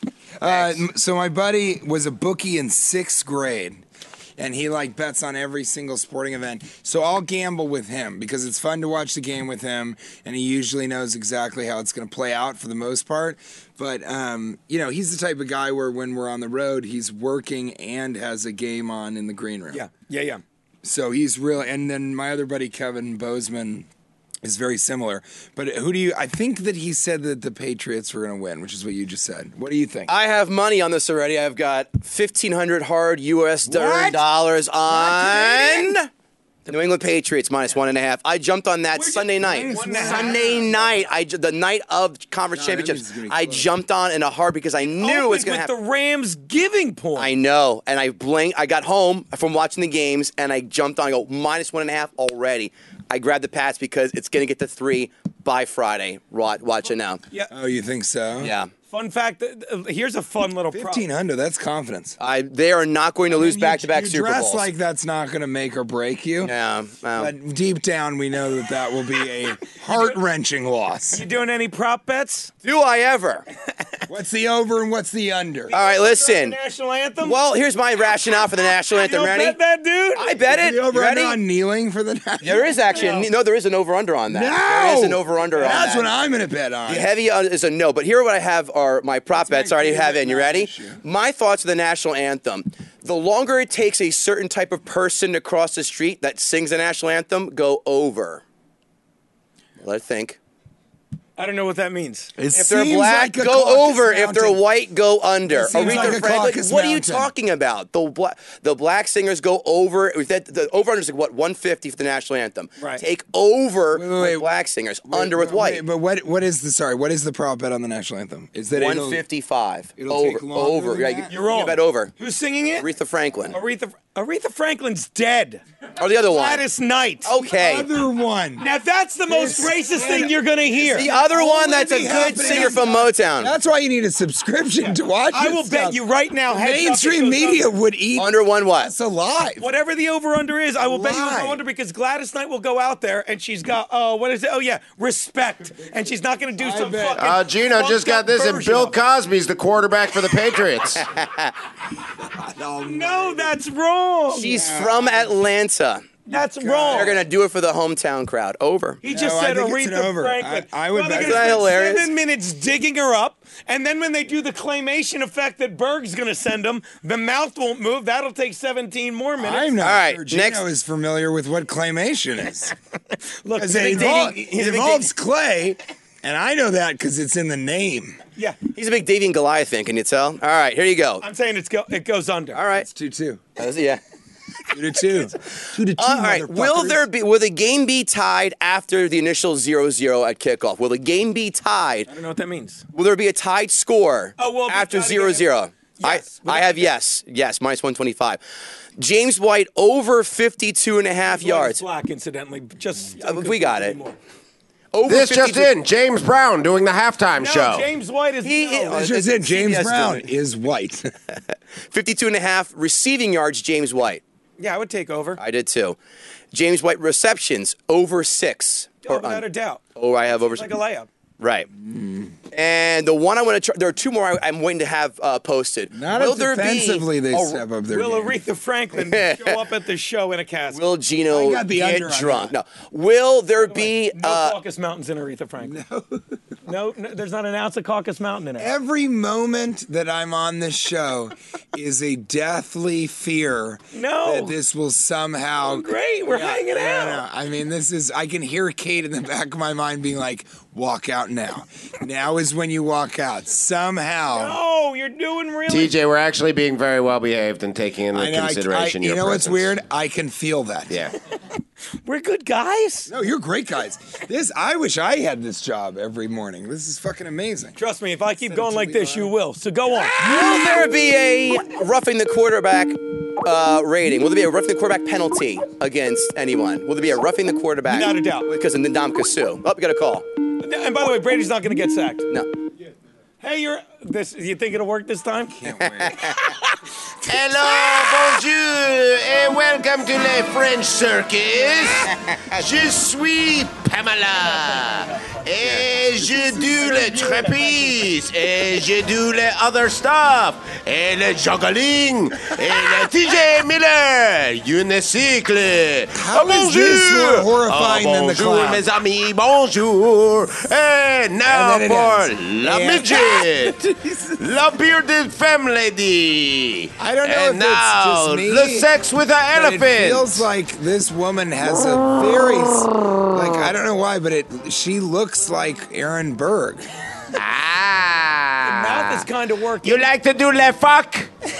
Uh, m- so my buddy was a bookie in sixth grade, and he like bets on every single sporting event. So I'll gamble with him because it's fun to watch the game with him, and he usually knows exactly how it's going to play out for the most part. But um, you know, he's the type of guy where when we're on the road, he's working and has a game on in the green room. Yeah, yeah, yeah. So he's really, and then my other buddy Kevin Bozeman is very similar. But who do you? I think that he said that the Patriots were going to win, which is what you just said. What do you think? I have money on this already. I've got fifteen hundred hard U S What? dollars Canadian? on the New England Patriots minus one and a half. I jumped on that Sunday night. Minus one and a half? Sunday night, I ju- the night of conference No, that means championships. it's gonna be I close. jumped on in a heart because I knew it was Opened going to with happen. the Rams giving point. I know, and I blinked. I got home from watching the games, and I jumped on. I go minus one and a half already. I grabbed the Pats because it's going to get to three by Friday. Watch, watch it now. Yeah. Oh, you think so? Yeah, Fun fact. uh, Here's a fun little prop. Fifteen hundred. That's confidence. I. They are not going to lose You- back-to-back you Super dress Bowls. like that's not going to make or break you. yeah, well, But deep down, we know that that will be a heart wrenching loss. You doing any prop bets? do I ever? What's the over and what's the under? All right, listen. National anthem. Well, here's my rationale for the national you anthem. don't Ready? bet that, dude. I bet it. The over You ready? under on kneeling for the national. There is actually a, no. There is an over/under on that. No! There is an over/under on that. That's what I'm going to bet on. The heavy uh, is a no, but here what I have are my prop bets. I already have in. You ready? issue. My thoughts of the national anthem. The longer it takes a certain type of person to cross the street that sings the national anthem, go over. Let it think. I don't know what that means. It If they're seems black, like a go Caucasus over. If they're Mountain. white, go under. It seems Aretha like a Franklin, Caucasus what are you Mountain. talking about? The black, the black singers go over. That, the over under is like what one fifty for the national anthem. Right. Take over Wait, wait, with wait. black singers, Wait, under with wait, white. wait, but what what is the sorry? What is the prop bet on the national anthem? Is that one it'll- fifty-five. it'll over, take longer over. than Yeah, that? you- You're wrong. You bet over. Who's singing it? Aretha Franklin. Aretha, Aretha Franklin's dead. Or the other one. Gladys Knight. Okay. Other one. Now that's the most This racist thing you're gonna hear. The other one that's a Only good happening- singer from Motown. That's why you need a subscription to watch. I this will bet stuff. you right now. heads up it Mainstream goes media under. would eat Under one what? us alive. Whatever the over under is, I will bet you will Lie. go under because Gladys Knight will go out there and she's got oh what is it? Oh yeah, respect, and she's not going to do I some bet. fucking. Uh, Gino fucked just got up this, and version Bill of it. Cosby's the quarterback for the Patriots. No, that's wrong. She's from Atlanta. That's wrong. They're gonna do it for the hometown crowd. Over. He just No, I said think it's an Aretha over. Franklin. I- I would well, they're bet- gonna Isn't that spend hilarious? seven minutes digging her up, and then when they do the claymation effect that Berg's going to send them, the mouth won't move. That'll take seventeen more minutes. I'm not All right, sure Gino next- is familiar with what claymation is. Look, Because he's a it, big invol- Davey- it he's a big involves clay, and I know that because it's in the name. Davey- Yeah, He's a big Davy and Goliath fan. Can you tell? All right, here you go. I'm saying it's go, it goes under. All right. It's two two. That was- yeah. Two to two. Two to two. All right. Will motherfuckers. there be? Will the game be tied after the initial zero zero at kickoff? Will the game be tied? I don't know what that means. Will there be a tied score Oh, will it be after tied zero again? zero? Yes. I, I have yes. Yes, minus one twenty-five. James White over fifty-two and a half yards. Black, incidentally, just Uh, we got it. anymore. Over This just fifty-two in: James Brown doing the halftime No, show. James White is He- no. uh, This is it. it's James C B S Brown doing it. is white. fifty-two and a half receiving yards, James White. Yeah, I would take over. I did too. James White receptions over six. Oh, Or without un- a doubt. oh, I have over Like a layup. Right. And the one I want to try, there are two more I, I'm waiting to have uh, posted. Not Will as there be defensively they a- step up their Will game. Aretha Franklin show up at the show in a casket? Will Gino I got the get under on drunk? No. that. Will there be? no Uh, Caucasus Mountains in Aretha Franklin. No. no, no, there's not an ounce of Caucasus Mountain in it. Every moment that I'm on this show is a deathly fear No. that this will somehow. Great, we're hanging No, out. no, no. I mean, this is. I can hear Kate in the back of my mind being like, "Walk out now. Now is when you walk out." Somehow. Oh, you're doing really. T J, we're actually being very well behaved and taking into I know, I- consideration I- your you know what's presence. weird? I can feel that. Yeah. We're good guys. No, you're great guys. This I wish I had this job every morning. This is fucking amazing. Trust me, if I keep going like this, you will. So go on. will there be a roughing the quarterback uh, rating? Will there be a roughing the quarterback penalty against anyone? Will there be a roughing the quarterback? Without a doubt. Because of Ndamukong Suh. Oh, we got a call. And by the way, Brady's not going to get sacked. No. Hey, you're this. You think it'll work this time? Hello, bonjour, et welcome to Le French Circus. Je suis Pamela, et je do le trapeze, et je do le other stuff, et le juggling, et le T J Miller, unicycle. How Ah, is this more horrifying Ah, than the bonjour, clown? mes amis, bonjour. And now And then it for ends. La Yeah. Midget, La Bearded Femme Lady. I don't know and if it's now, just me, the sex with the But elephant. it feels like this woman has a very s- like I don't know why, but it she looks like Aaron Berg. ah. Mouth is kind of working. You like to do le fuck?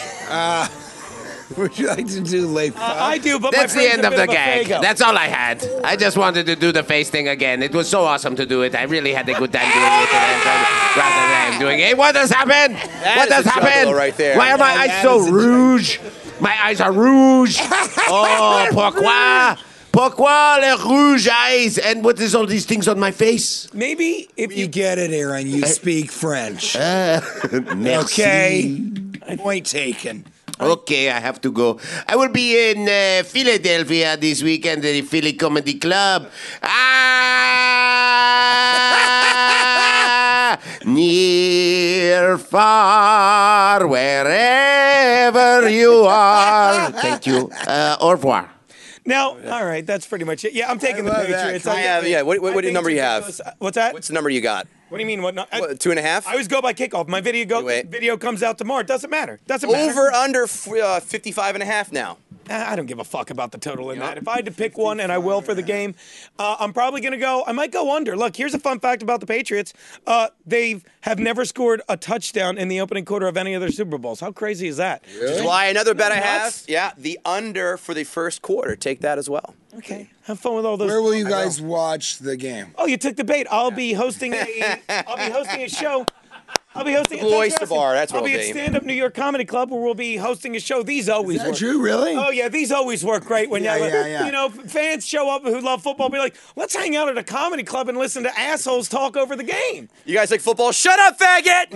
Would you like to do late? Uh, I do, but That's my the friend's end a of bit the a gag. fago. That's all I had. I just wanted to do the face thing again. It was so awesome to do it. I really had a good time doing it. And I'm rather than doing it. What has happened? what is has a happened? juggalo right there. Why are my Yeah, eyes that so is a rouge? My eyes are rouge. Oh, pourquoi? Pourquoi les rouge eyes? And what is all these things on my face? Maybe if You you get it, Aaron. You speak French. Merci. Okay. Point taken. Okay, I have to go. I will be in uh, Philadelphia this weekend at the Philly Comedy Club. Ah, near, far, wherever you are. Thank you. Uh, au revoir. now, all right, that's pretty much it. Yeah, I'm taking the love that. Patriots. I have, yeah. What, what, I what think number it's you a have? ridiculous- What's that? What's the number you got? What do you mean? What? No, I, What, two and a half? I always go by kickoff. My video go Wait. video comes out tomorrow. It doesn't matter. Doesn't matter. Over under f- uh, fifty-five and a half now. I don't give a fuck about the total in that. If I had to pick one, and I will for the game, uh, I'm probably going to go, I might go under. Look, here's a fun fact about the Patriots. Uh, they have never scored a touchdown in the opening quarter of any of their Super Bowls. How crazy is that? Which is why another bet I have, Nuts? yeah, the under for the first quarter. Take that as well. Okay. Have fun with all those. Where will you guys watch the game? Oh, you took the bait. I'll be hosting a I'll be hosting a show. I'll be hosting The Blue thanks for Oyster asking. Bar, that's where I'll be it'll at be. Stand Up New York Comedy Club, where we'll be hosting a show. These always Is that work. true, really? Oh yeah, these always work great when Yeah, you yeah, yeah. you know fans show up who love football. Be like, let's hang out at a comedy club and listen to assholes talk over the game. You guys like football? Shut up, faggot!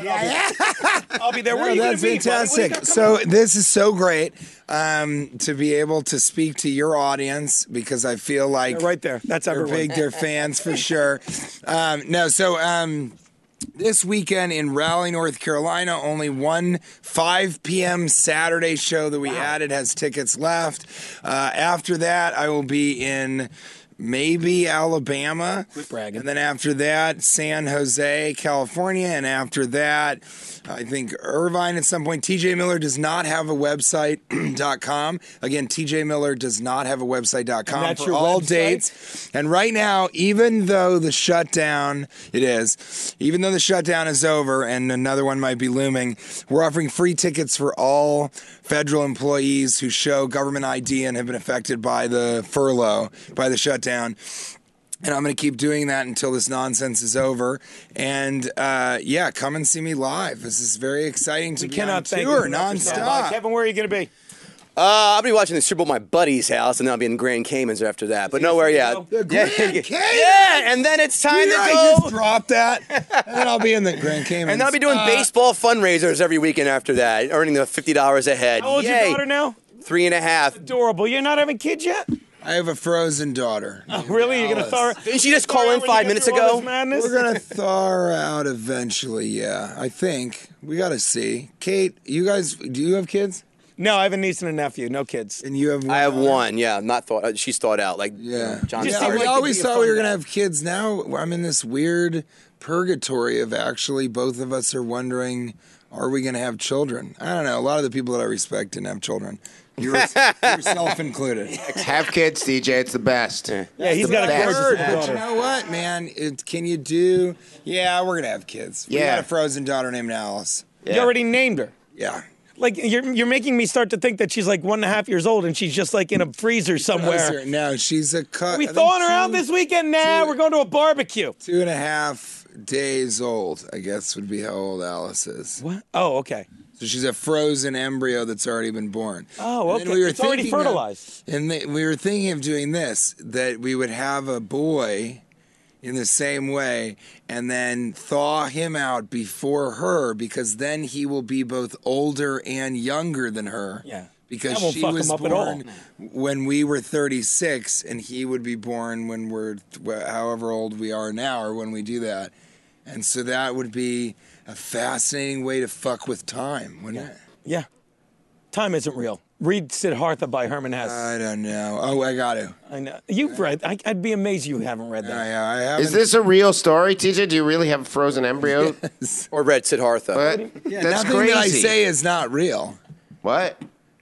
I'll be there. Where No, are you that's gonna be, buddy? What do you fantastic. got So coming this is so great um, to be able to speak to your audience because I feel like up? Right there. That's they're everyone. big, they're fans for sure. Um, no, so um, this weekend in Raleigh, North Carolina, only one five p.m. Saturday show that we added has tickets left. Uh, after that, I will be in maybe Alabama. Quit bragging. And then after that, San Jose, California. And after that, I think Irvine at some point. T J Miller does not have a website dot com. Again, T J Miller does not have a website dot com And that's for your all website? dates. And right now, even though the shutdown, it is, even though the shutdown is over and another one might be looming, we're offering free tickets for all federal employees who show government I D and have been affected by the furlough, by the shutdown. And I'm going to keep doing that until this nonsense is over. And uh, yeah, come and see me live. This is very exciting to We be cannot on thank tour you enough for stopping by. nonstop. Kevin, where are you going to be? Uh, I'll be watching the Super Bowl at my buddy's house, and then I'll be in Grand Caymans after that. But nowhere yet. The Grand Caymans? Yeah, and then it's time Did to I go. just drop that? And then I'll be in the Grand Caymans. And then I'll be doing Uh, baseball fundraisers every weekend after that, earning the fifty dollars a head. How old's Yay. your daughter now? Three and a half. Adorable. You're not having kids yet? I have a frozen daughter. Oh, really? You're going to Alice. throw her? Didn't she just throw her call out in when you five get minutes through all ago? this madness? We're gonna thaw her out eventually. Yeah, I think we got to see. Kate, you guys, do you have kids? No, I have a niece and a nephew. No kids. And you have? One I have daughter? one. Yeah, not thought. uh, She's thought out. Like Yeah. John. Just Yeah, seemed we like it'd always be a thought fun we were gonna guy. have kids. Now I'm in this weird purgatory of actually both of us are wondering, are we gonna have children? I don't know. A lot of the people that I respect didn't have children. Your- yourself included. Have kids, D J. It's the best. Yeah, he's got a best. gorgeous Heard, little but you daughter. know what, man? It, can you do? Yeah, we're gonna have kids. We Yeah. got a frozen daughter named Alice. You already named her. Yeah. Like you're you're making me start to think that she's like one and a half years old and she's just like in a freezer somewhere. No, she's a cut. We I think thawing her two- out this weekend? Nah, two- we're going to a barbecue. Two and a half days old, I guess, would be how old Alice is. What? Oh, okay. So she's a frozen embryo that's already been born. Oh, And then okay. we were It's already thinking of- fertilized. and they, we were thinking of doing this, that we would have a boy in the same way and then thaw him out before her because then he will be both older and younger than her. Yeah. Because That won't she fuck was him up at all. born when we were thirty-six and he would be born when we're however old we are now or when we do that. And so that would be a fascinating way to fuck with time, wouldn't it? Yeah. Time isn't real. Read Siddhartha by Herman Hesse. I don't know. Oh, I got to. I know. You've read. I, I'd be amazed you haven't read I, that. I haven't. Is this a real story, T J? Do you really have a frozen embryo? Or Red Siddhartha. But Yeah, that's nothing crazy. that I say is not real. What?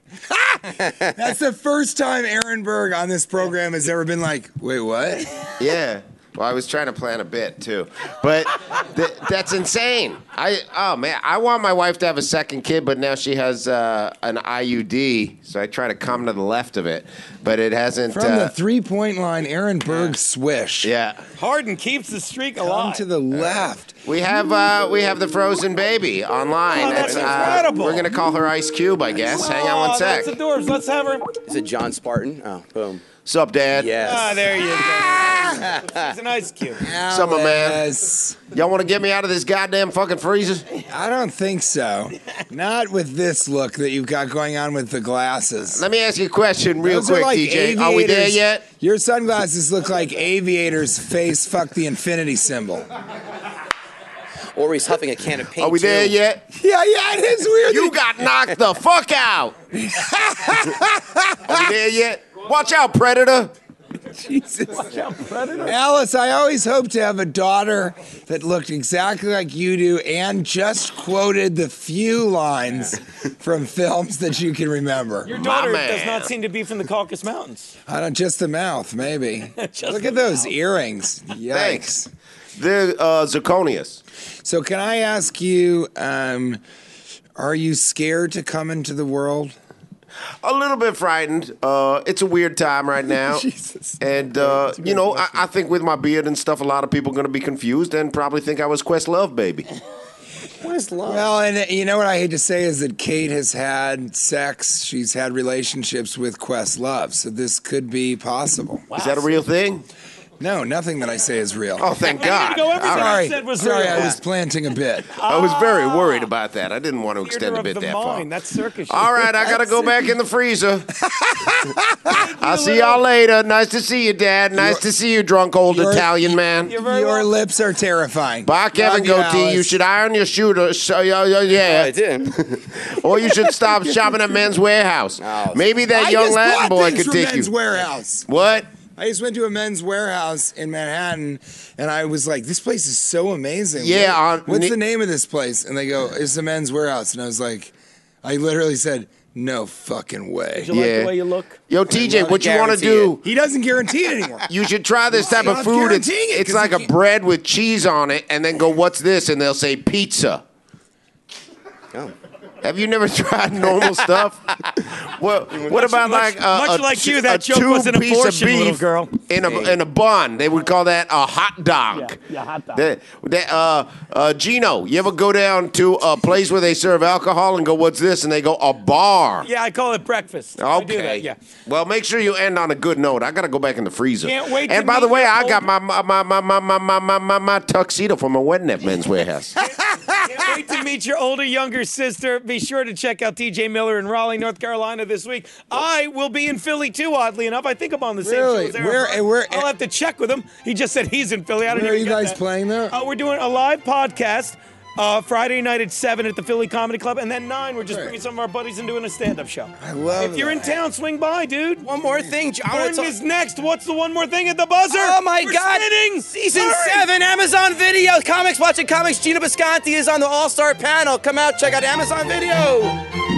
That's the first time Aaron Berg on this program has ever been like, wait, what? Yeah. Well, I was trying to plan a bit too, but th- that's insane. I oh man, I want my wife to have a second kid, but now she has uh, an I U D, so I try to come to the left of it, but it hasn't. From uh, the three-point line, Aaron Berg swish. yeah, Harden keeps the streak Come alive. to the left. we have uh, we have the frozen baby online. Oh, that's It's, uh, incredible. we're gonna call her Ice Cube, I guess. Hang on one Oh, sec. that's adorbs. Let's have her. Is it John Spartan? Oh, boom. Sup, Dad? Yes. Ah, there you go. She's an ice cube. Summer man. Alice. Y'all want to get me out of this goddamn fucking freezer? I don't think so. Not with this look that you've got going on with the glasses. Let me ask you a question real Those are quick, like D J. Are we there aviators. yet? Your sunglasses look like aviators face fuck the infinity symbol. Or he's huffing a can of paint. Are we there too. yet? Yeah, yeah, it is weird. You got knocked the fuck out. Are we there yet? Watch out, Predator. Jesus. Watch out, Predator. Alice, I always hope to have a daughter that looked exactly like you do and just quoted the few lines from films that you can remember. Your daughter man. does not seem to be from the Caucasus Mountains. I don't, just the mouth, maybe. Just Look the at those mouth. earrings. Yikes. Thanks. They're uh, zirconius. So, can I ask you, um, are you scared to come into the world? A little bit frightened. Uh, it's a weird time right now. Jesus. And, uh, you know, I, I think with my beard and stuff, a lot of people are going to be confused and probably think I was Questlove, baby. Where's love? Well, and uh, you know what I hate to say is that Kate has had sex. She's had relationships with Questlove, so this could be possible. Is that a real thing? No, nothing that I say is real. Oh, thank God. go, everything All I right. sorry, said was sorry, real. I was planting a bit. I was very worried about that. I didn't want to Theater extend a of bit the that far. mind. That's circus. All right, I got to go back in the freezer. I'll see y'all later. Nice to see you, Dad. Nice You're- to see you, drunk old you're- Italian man. You're very Your welcome. lips are terrifying. Bye, Kevin Love Goatee. You Alice. should iron your shooters. So, yeah, yeah, I yeah. did. Or you should stop shopping at Men's Warehouse. Oh. Maybe that I young just Latin bought boy things could from take Men's you. Warehouse. What? I just went to a Men's Warehouse in Manhattan, and I was like, "This place is so amazing." Yeah, What- on- what's ne- the name of this place? And they go, "It's the Men's Warehouse." And I was like, I literally said, "No fucking way." Do you like Yeah. the way you look? Yo, T J, not what you want to guarantee do? He doesn't guarantee it anymore. You should try this type Not of food. It's, guaranteeing it, it's 'cause like you a can't- bread with cheese on it, and then go, "What's this?" And they'll say pizza. Oh. Have you never tried normal stuff? What, what about much- like a, much a like t- you, that a joke was an tube piece of abortion, little beef girl. in a in a bun? They would call that a hot dog. Yeah, yeah, hot dog. That, that, uh, uh, Gino, you ever go down to a place where they serve alcohol and go, "What's this?" And they go, "A bar." Yeah, I call it breakfast. I do Okay. that, yeah. Well, make sure you end on a good note. I gotta go back in the freezer. Can't wait And to by the meet way, your I old- got my my my my my my my, my, my, my tuxedo from my wedding at Men's Warehouse. Can't wait to meet your older, younger sister. Be sure to check out T J Miller in Raleigh, North Carolina this week. I will be in Philly too, oddly enough. I think I'm on the same Really? show as Aaron Where- Burr. where- I'll have to check with him. He just said he's in Philly. I don't Where are even you get guys that. playing there? Uh, we're doing a live podcast uh, Friday night at seven at the Philly Comedy Club, and then nine we're just Great. bringing some of our buddies and doing a stand-up show. I love If you're in that. town, swing by, dude. One more thing. I wanna Gordon talk- is next. What's the one more thing at the buzzer? Oh my We're God! spinning. Season Hurry. seven, Amazon Video. Comics, watching comics. Gina Bisconti is on the All Star panel. Come out, check out Amazon Video.